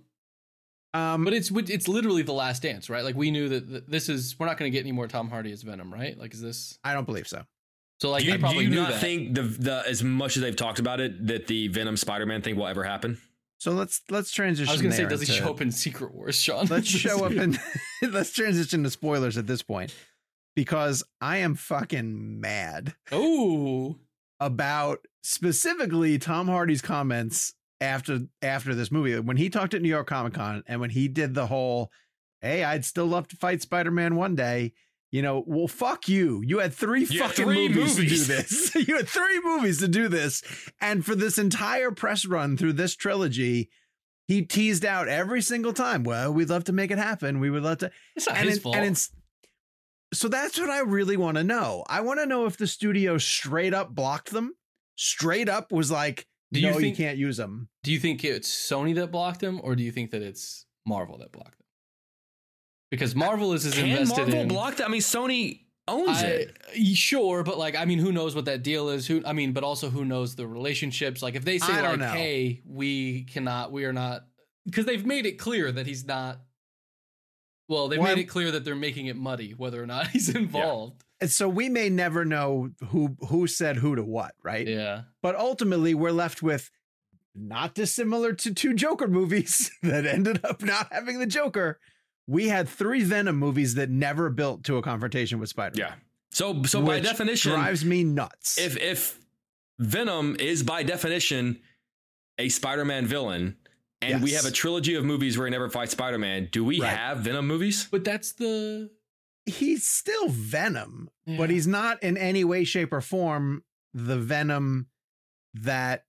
Um, But it's it's literally The Last Dance, right? Like we knew that th- this is, we're not going to get any more Tom Hardy as Venom, right? Like, is this? I don't believe so. So like do you, they probably do you knew not that. think the the as much as they've talked about it that the Venom Spider-Man thing will ever happen? So let's let's transition. I was going to say, there does he into- show up in Secret Wars, Sean? Let's show up and let's transition to spoilers at this point, because I am fucking mad Oh, about specifically Tom Hardy's comments after after this movie when he talked at New York Comic Con and when he did the whole, hey, I'd still love to fight Spider-Man one day. You know, well, fuck you. You had three You had fucking three movies, movies. to do this. You had three movies to do this. And for this entire press run through this trilogy, he teased out every single time, well, we'd love to make it happen. We would love to. it's not And, his it- fault. and it's so that's what I really want to know. I want to know if the studio straight up blocked them, straight up was like, Do you no, you think- can't use them. Do you think it's Sony that blocked him, or do you think that it's Marvel that blocked him? Because Marvel is as Can invested Marvel in. block that? I mean, Sony owns I, it. sure, but like, I mean, who knows what that deal is? Who, I mean, but also who knows the relationships? Like, if they say I don't like, know. "Hey, we cannot, we are not," because they've made it clear that he's not. Well, they've Well, made it clear that they're making it muddy whether or not he's involved. And so we may never know who who said who to what, right? Yeah, But ultimately, we're left with not dissimilar to two Joker movies that ended up not having the Joker. We had three Venom movies that never built to a confrontation with Spider-Man. Yeah. So so by which definition, drives me nuts. if if Venom is by definition a Spider-Man villain, and we Yes. have a trilogy of movies where he never fights Spider-Man, do we Right. have Venom movies? but that's the. he's still Venom, Yeah. but he's not in any way, shape, or form the Venom that.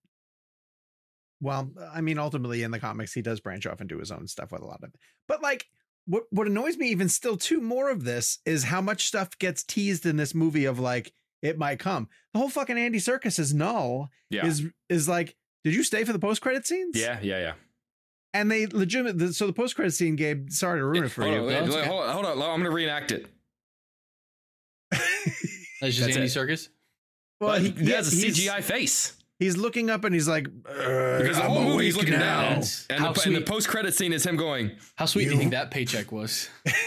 Well, I mean, ultimately in the comics, he does branch off and do his own stuff with a lot of it. But like, what what annoys me even still too more of this is how much stuff gets teased in this movie of like it might come. The whole fucking Andy Serkis is null. Yeah. Is is like, did you stay for the post credit scenes? Yeah, yeah, yeah. And they legitimate. So the post credit scene, Gabe. Sorry to ruin it for hold, you. on, but- wait, that's wait, okay. hold on, hold on. I'm going to reenact it. That's just That's Andy it. Serkis. Well, But he, he has a he's- C G I face. He's looking up and he's like, Because the I'm whole movie he's awake looking now. down. That's- And how the, and the sweet. post-credit scene is him going, How sweet do You- you think that paycheck was?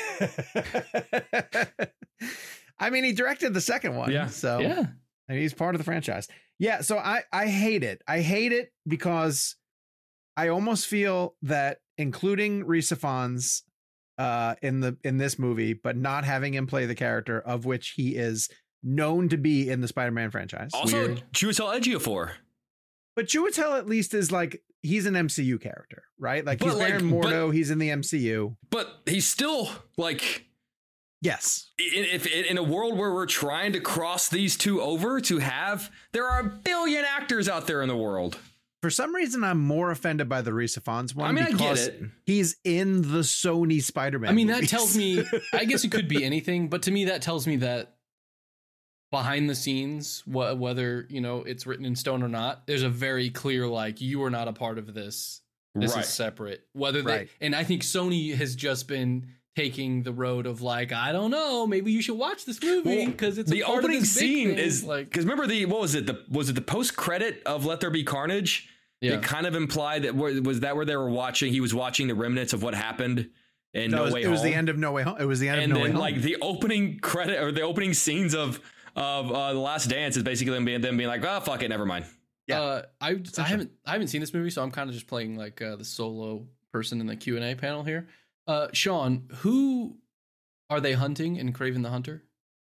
I mean, he directed the second one. Yeah. So Yeah. and he's part of the franchise. Yeah. So I, I hate it. I hate it because I almost feel that including Rhys Ifans uh, in the in this movie, but not having him play the character of which he is known to be in the Spider-Man franchise. also, Weird. Chiwetel Ejiofor. But Chiwetel at least is like, he's an M C U character, right? Like But, he's like, Baron Mordo. He's in the M C U. But he's still, like, Yes. in, if, in a world where we're trying to cross these two over to have, there are a billion actors out there in the world. For some reason, I'm more offended by the Rhys Ifans one I mean, I get because it. he's in the Sony Spider-Man. I mean, that movies. tells me, I guess it could be anything, but to me, that tells me that behind the scenes, wh- whether, you know, it's written in stone or not, there's a very clear, like, you are not a part of this. This Right. is separate. Whether they, Right. and I think Sony has just been taking the road of like, I don't know, maybe you should watch this movie Well, because it's the a part opening of this big scene thing. is like, because remember the what was it the was it the post credit of Let There Be Carnage? yeah. It kind of implied that where- was that where they were watching. He was watching the remnants of what happened in No, No it was, Way it was Home. the end of No Way Home. It was the end and of No Way then Home. like the opening credit or the opening scenes of of uh, The Last Dance is basically them being them being like, oh fuck it, never mind. Yeah. Uh, I I haven't I haven't seen this movie, so I'm kind of just playing like uh, the solo person in the Q and A panel here. Uh, Sean, who are they hunting in Kraven the Hunter?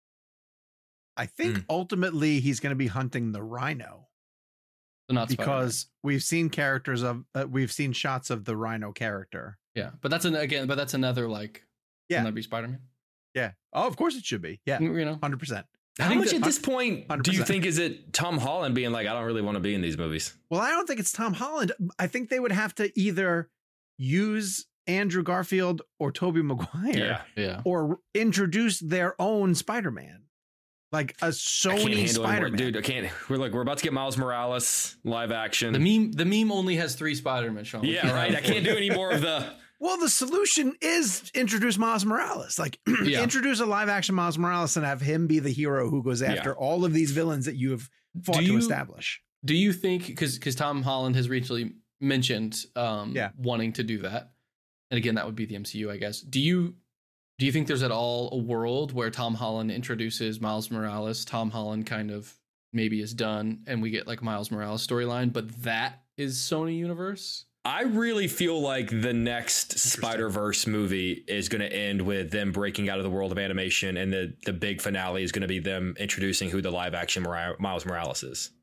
I think Mm. ultimately he's going to be hunting the Rhino So not Spider-Man. because we've seen characters of uh, we've seen shots of the Rhino character. yeah, but that's an again, but that's another like Yeah. can that be Spider-Man? Yeah. Oh, of course it should be. Yeah. You know, Hundred percent. How think much that- at this point do you one hundred percent. think is it Tom Holland being like, I don't really want to be in these movies? Well, I don't think it's Tom Holland. I think they would have to either use Andrew Garfield or Tobey Maguire yeah. or introduce their own Spider-Man. Like a I can't Sony handle anymore. Spider-Man. Dude, I can't. We're like, we're about to get Miles Morales live action. The meme the meme only has three Spider-Man. Sean. yeah, right. I can't do any more of the Well, the solution is introduce Miles Morales. Like Yeah. introduce a live action Miles Morales and have him be the hero who goes after Yeah. all of these villains that you have fought Do to you- establish. Do you think because because Tom Holland has recently mentioned um, Yeah. wanting to do that, and again that would be the M C U, I guess. Do you do you think there's at all a world where Tom Holland introduces Miles Morales, Tom Holland kind of maybe is done, and we get like Miles Morales storyline, but that is Sony universe? I really feel like the next Spider-Verse movie is going to end with them breaking out of the world of animation, and the the big finale is going to be them introducing who the live action Mor- Miles Morales is.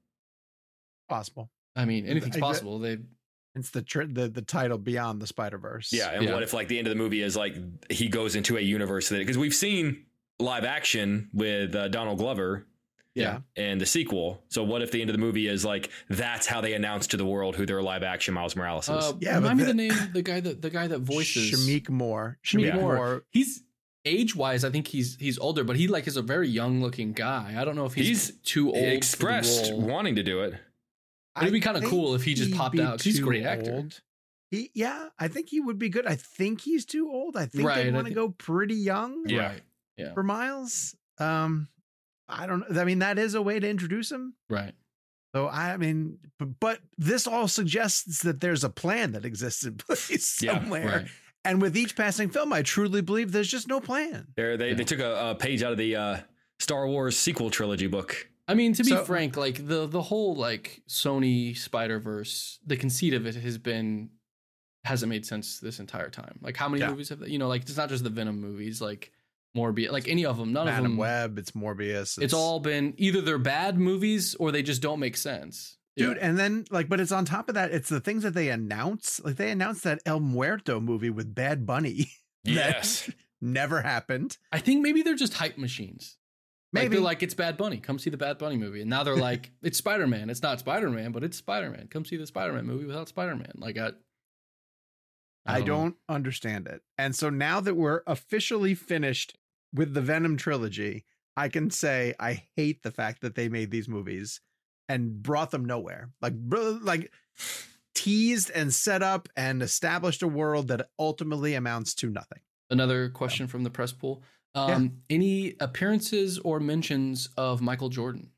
Possible. I mean, anything's I- possible. They It's the tr- the the title Beyond the Spider-Verse. Yeah, and Yeah. what if like the end of the movie is like he goes into a universe that because we've seen live action with uh, Donald Glover Yeah. in the sequel. So what if the end of the movie is like that's how they announce to the world who their live action Miles Morales is? uh, Yeah, but remind me the- the name, the guy that the guy that voices Shamik Moore. Shamik Shamik Moore. Moore. He's age wise, I think he's he's older, but he like is a very young looking guy. I don't know if he's, He's too old. Expressed for the role. wanting to do it. It'd be I kinda think cool if he just he'd popped be out, 'cause he's a too great actor. old. He, yeah, I think he would be good. I think he's too old. I think Right, they I want to think- go pretty young Yeah. Right. Yeah. for Miles. Um, I don't know. I mean, that is a way to introduce him. Right. So I mean, but, but this all suggests that there's a plan that exists in place Yeah, somewhere. right. And with each passing film, I truly believe there's just no plan. They're, they Yeah. they took a, a page out of the uh, Star Wars sequel trilogy book. I mean, to be So- frank, like the the whole like Sony Spider-Verse, the conceit of it has been hasn't made sense this entire time. Like how many Yeah. movies have they, you know, like it's not just the Venom movies, like Morbius, like any of them, none of Madam them. Web, it's Morbius. It's all been either they're bad movies or they just don't make sense. Dude, and then like, but it's on top of that, it's the things that they announce. Like they announced that El Muerto movie with Bad Bunny. that Yes. never happened. I think maybe they're just hype machines. Like Maybe they're like, it's Bad Bunny. Come see the Bad Bunny movie. And now they're like, it's Spider Man. It's not Spider Man, but it's Spider Man. Come see the Spider Man movie without Spider Man. Like I, I know. don't understand it. And so now that we're officially finished with the Venom trilogy, I can say I hate the fact that they made these movies and brought them nowhere. Like, bro- like teased and set up and established a world that ultimately amounts to nothing. Another question from the press pool. Um, Any appearances or mentions of Michael Jordan?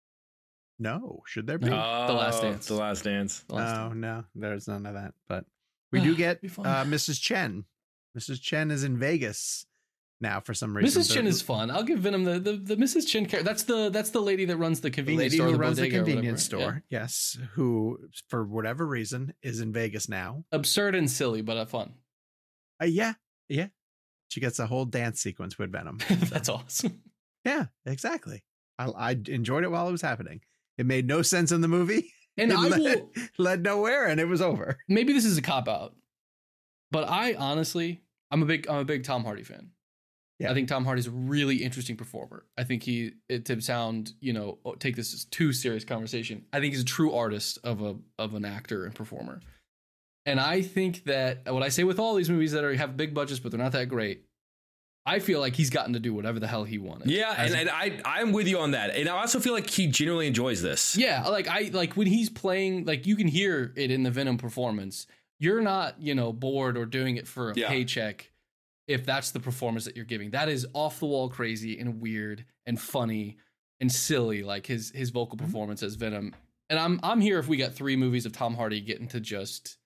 No, should there be? No. The Last Oh, Dance. The Last Dance. The last Oh time. no, there's none of that. But we do get Be fun. uh, Missus Chen. Missus Chen is in Vegas now for some reason. Missus So- Chen is fun. I'll give Venom the the, the Missus Chen character. That's the that's the lady that runs the the convenience lady store, who the runs the bodega or convenience whatever. store. Yes, who for whatever reason is in Vegas now. Yeah. Absurd and silly, but uh, fun. Uh, yeah, yeah. She gets a whole dance sequence with Venom. That's awesome. Yeah, exactly. I, I enjoyed it while it was happening. It made no sense in the movie. And it I led, will led nowhere, and it was over. maybe this is a cop out, but I honestly, I'm a big I'm a big Tom Hardy fan. Yeah. I think Tom Hardy's a really interesting performer. I think he, it, to sound, you know, take this as too serious conversation. I think he's a true artist of a of an actor and performer. And I think that what I say with all these movies that are have big budgets but they're not that great, I feel like he's gotten to do whatever the hell he wanted. Yeah, As and, and I I'm with you on that. And I also feel like he genuinely enjoys this. Yeah, like I like when he's playing, like you can hear it in the Venom performance. You're not, you know, bored or doing it for a Yeah. paycheck if that's the performance that you're giving. That is off the wall crazy and weird and funny and silly, like his his vocal performance as Venom. And I'm I'm here if we got three movies of Tom Hardy getting to just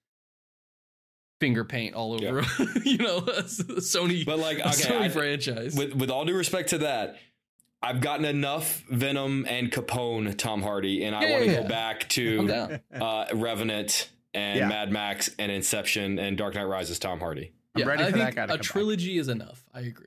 finger paint all over, you know, a Sony, But like, a okay, Sony I- franchise. With with all due respect to that, I've gotten enough Venom and Capone Tom Hardy, and I Yeah, want to yeah, go yeah. back I'm to down. uh, Revenant and Yeah. Mad Max and Inception and Dark Knight Rises Tom Hardy. I'm Yeah, ready I for that think guy to a come back. trilogy is enough. I agree.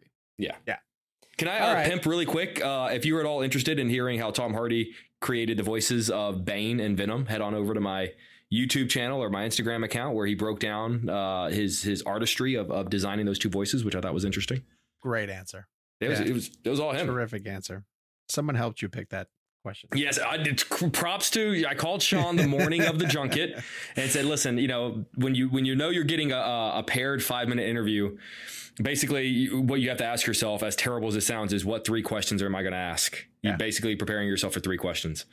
Can I All uh, right. pimp really quick? Uh, if you're at all interested in hearing how Tom Hardy created the voices of Bane and Venom, head on over to my YouTube channel or my Instagram account where he broke down uh, his his artistry of, of designing those two voices, which I thought was interesting. Great answer. It was Yeah. it was it was all him. Terrific answer. Someone helped you pick that question. Yes, I did. Props to. I called Sean the morning of the junket and said, "Listen, you know, when you when you know you're getting a, a paired five minute interview, basically you- what you have to ask yourself, as terrible as it sounds, is what three questions am I going to ask? You're Yeah. basically preparing yourself for three questions."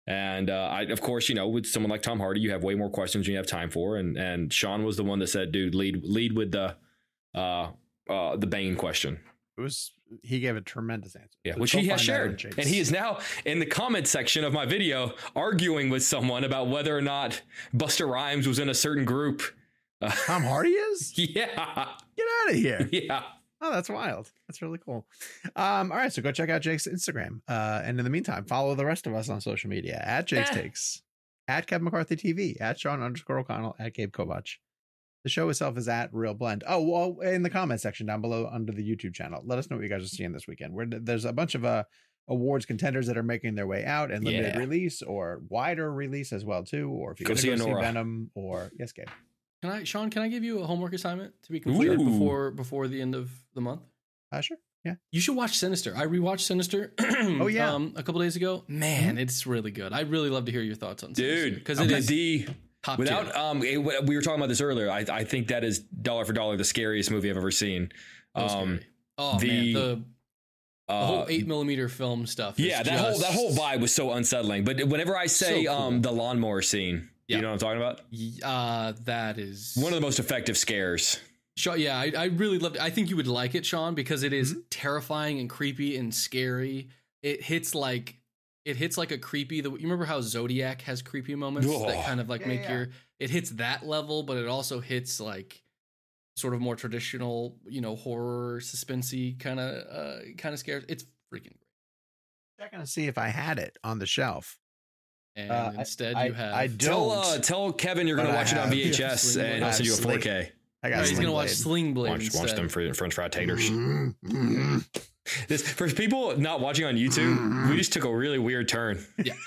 And uh, I, of course, you know, with someone like Tom Hardy, you have way more questions than you have time for. And and Sean was the one that said, "Dude, lead lead with the uh, uh, the Bane question." It was he gave a tremendous answer. Yeah, So which go he has find that on shared, Jake's. and he is now in the comment section of my video arguing with someone about whether or not Busta Rhymes was in a certain group. Uh, Tom Hardy is? yeah, Get out of here. yeah. Oh, that's wild. That's really cool. Um, all right, so go check out Jake's Instagram. Uh, and in the meantime, follow the rest of us on social media at Jake's Eh. Takes, at Kevin McCarthy T V, at Sean underscore O'Connell, at Gabe Kovach. The show itself is at Real Blend. Oh, well, in the comment section down below under the YouTube channel, let us know what you guys are seeing this weekend. Where there's a bunch of uh awards contenders that are making their way out and limited Yeah. release or wider release as well too. Or if you Go go see to go see Anora. Venom or yes, Gabe. Can I, Sean? Can I give you a homework assignment to be completed Ooh. before before the end of the month? Uh, sure. Yeah. You should watch Sinister. I rewatched Sinister. Oh, yeah. um, a couple days ago. Man, it's really good. I'd really love to hear your thoughts on Sinister Dude, because okay. it is the top without tier. um it- we were talking about this earlier. I I think that is dollar for dollar the scariest movie I've ever seen. So Um, scary. oh the- man, the, the uh, whole eight millimeter film stuff. is yeah, that whole that just- whole vibe was so unsettling. But whenever I say So cool. um the lawnmower scene, Yeah. you know what I'm talking about? Y- Uh, that is One of the most effective scares. Sean, yeah, I, I really loved it. I think you would like it, Sean, because it is Mm-hmm. terrifying and creepy and scary. It hits like it hits like a creepy. The, you remember how Zodiac has creepy moments Oh. that kind of like Yeah, make yeah. your. It hits that level, but it also hits like sort of more traditional, you know, horror, suspensey kind of uh, kind of scares. It's freaking great. Checking to see if I had it on the shelf. And Uh, I- instead, I- you have. I Tell don't. uh, tell Kevin you're But gonna I watch it on have- V H S Sling and Blade. I'll send you a I have four K. I got Right, he's Sling gonna watch Blade. Sling Blade Watch, instead. watch them for French fried taters. Mm-hmm. This for people not watching on YouTube, we just took a really weird turn.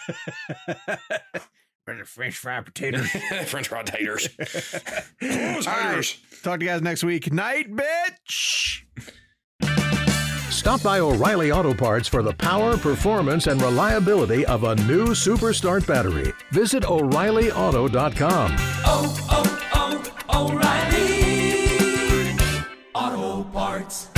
Where's the French fried potatoes? French fried taters. All right. Talk to you guys next week. Night, bitch. Stop by O'Reilly Auto Parts for the power, performance, and reliability of a new Super Start battery. Visit O'Reilly Auto dot com. oh, oh, oh, O'Reilly Auto Parts.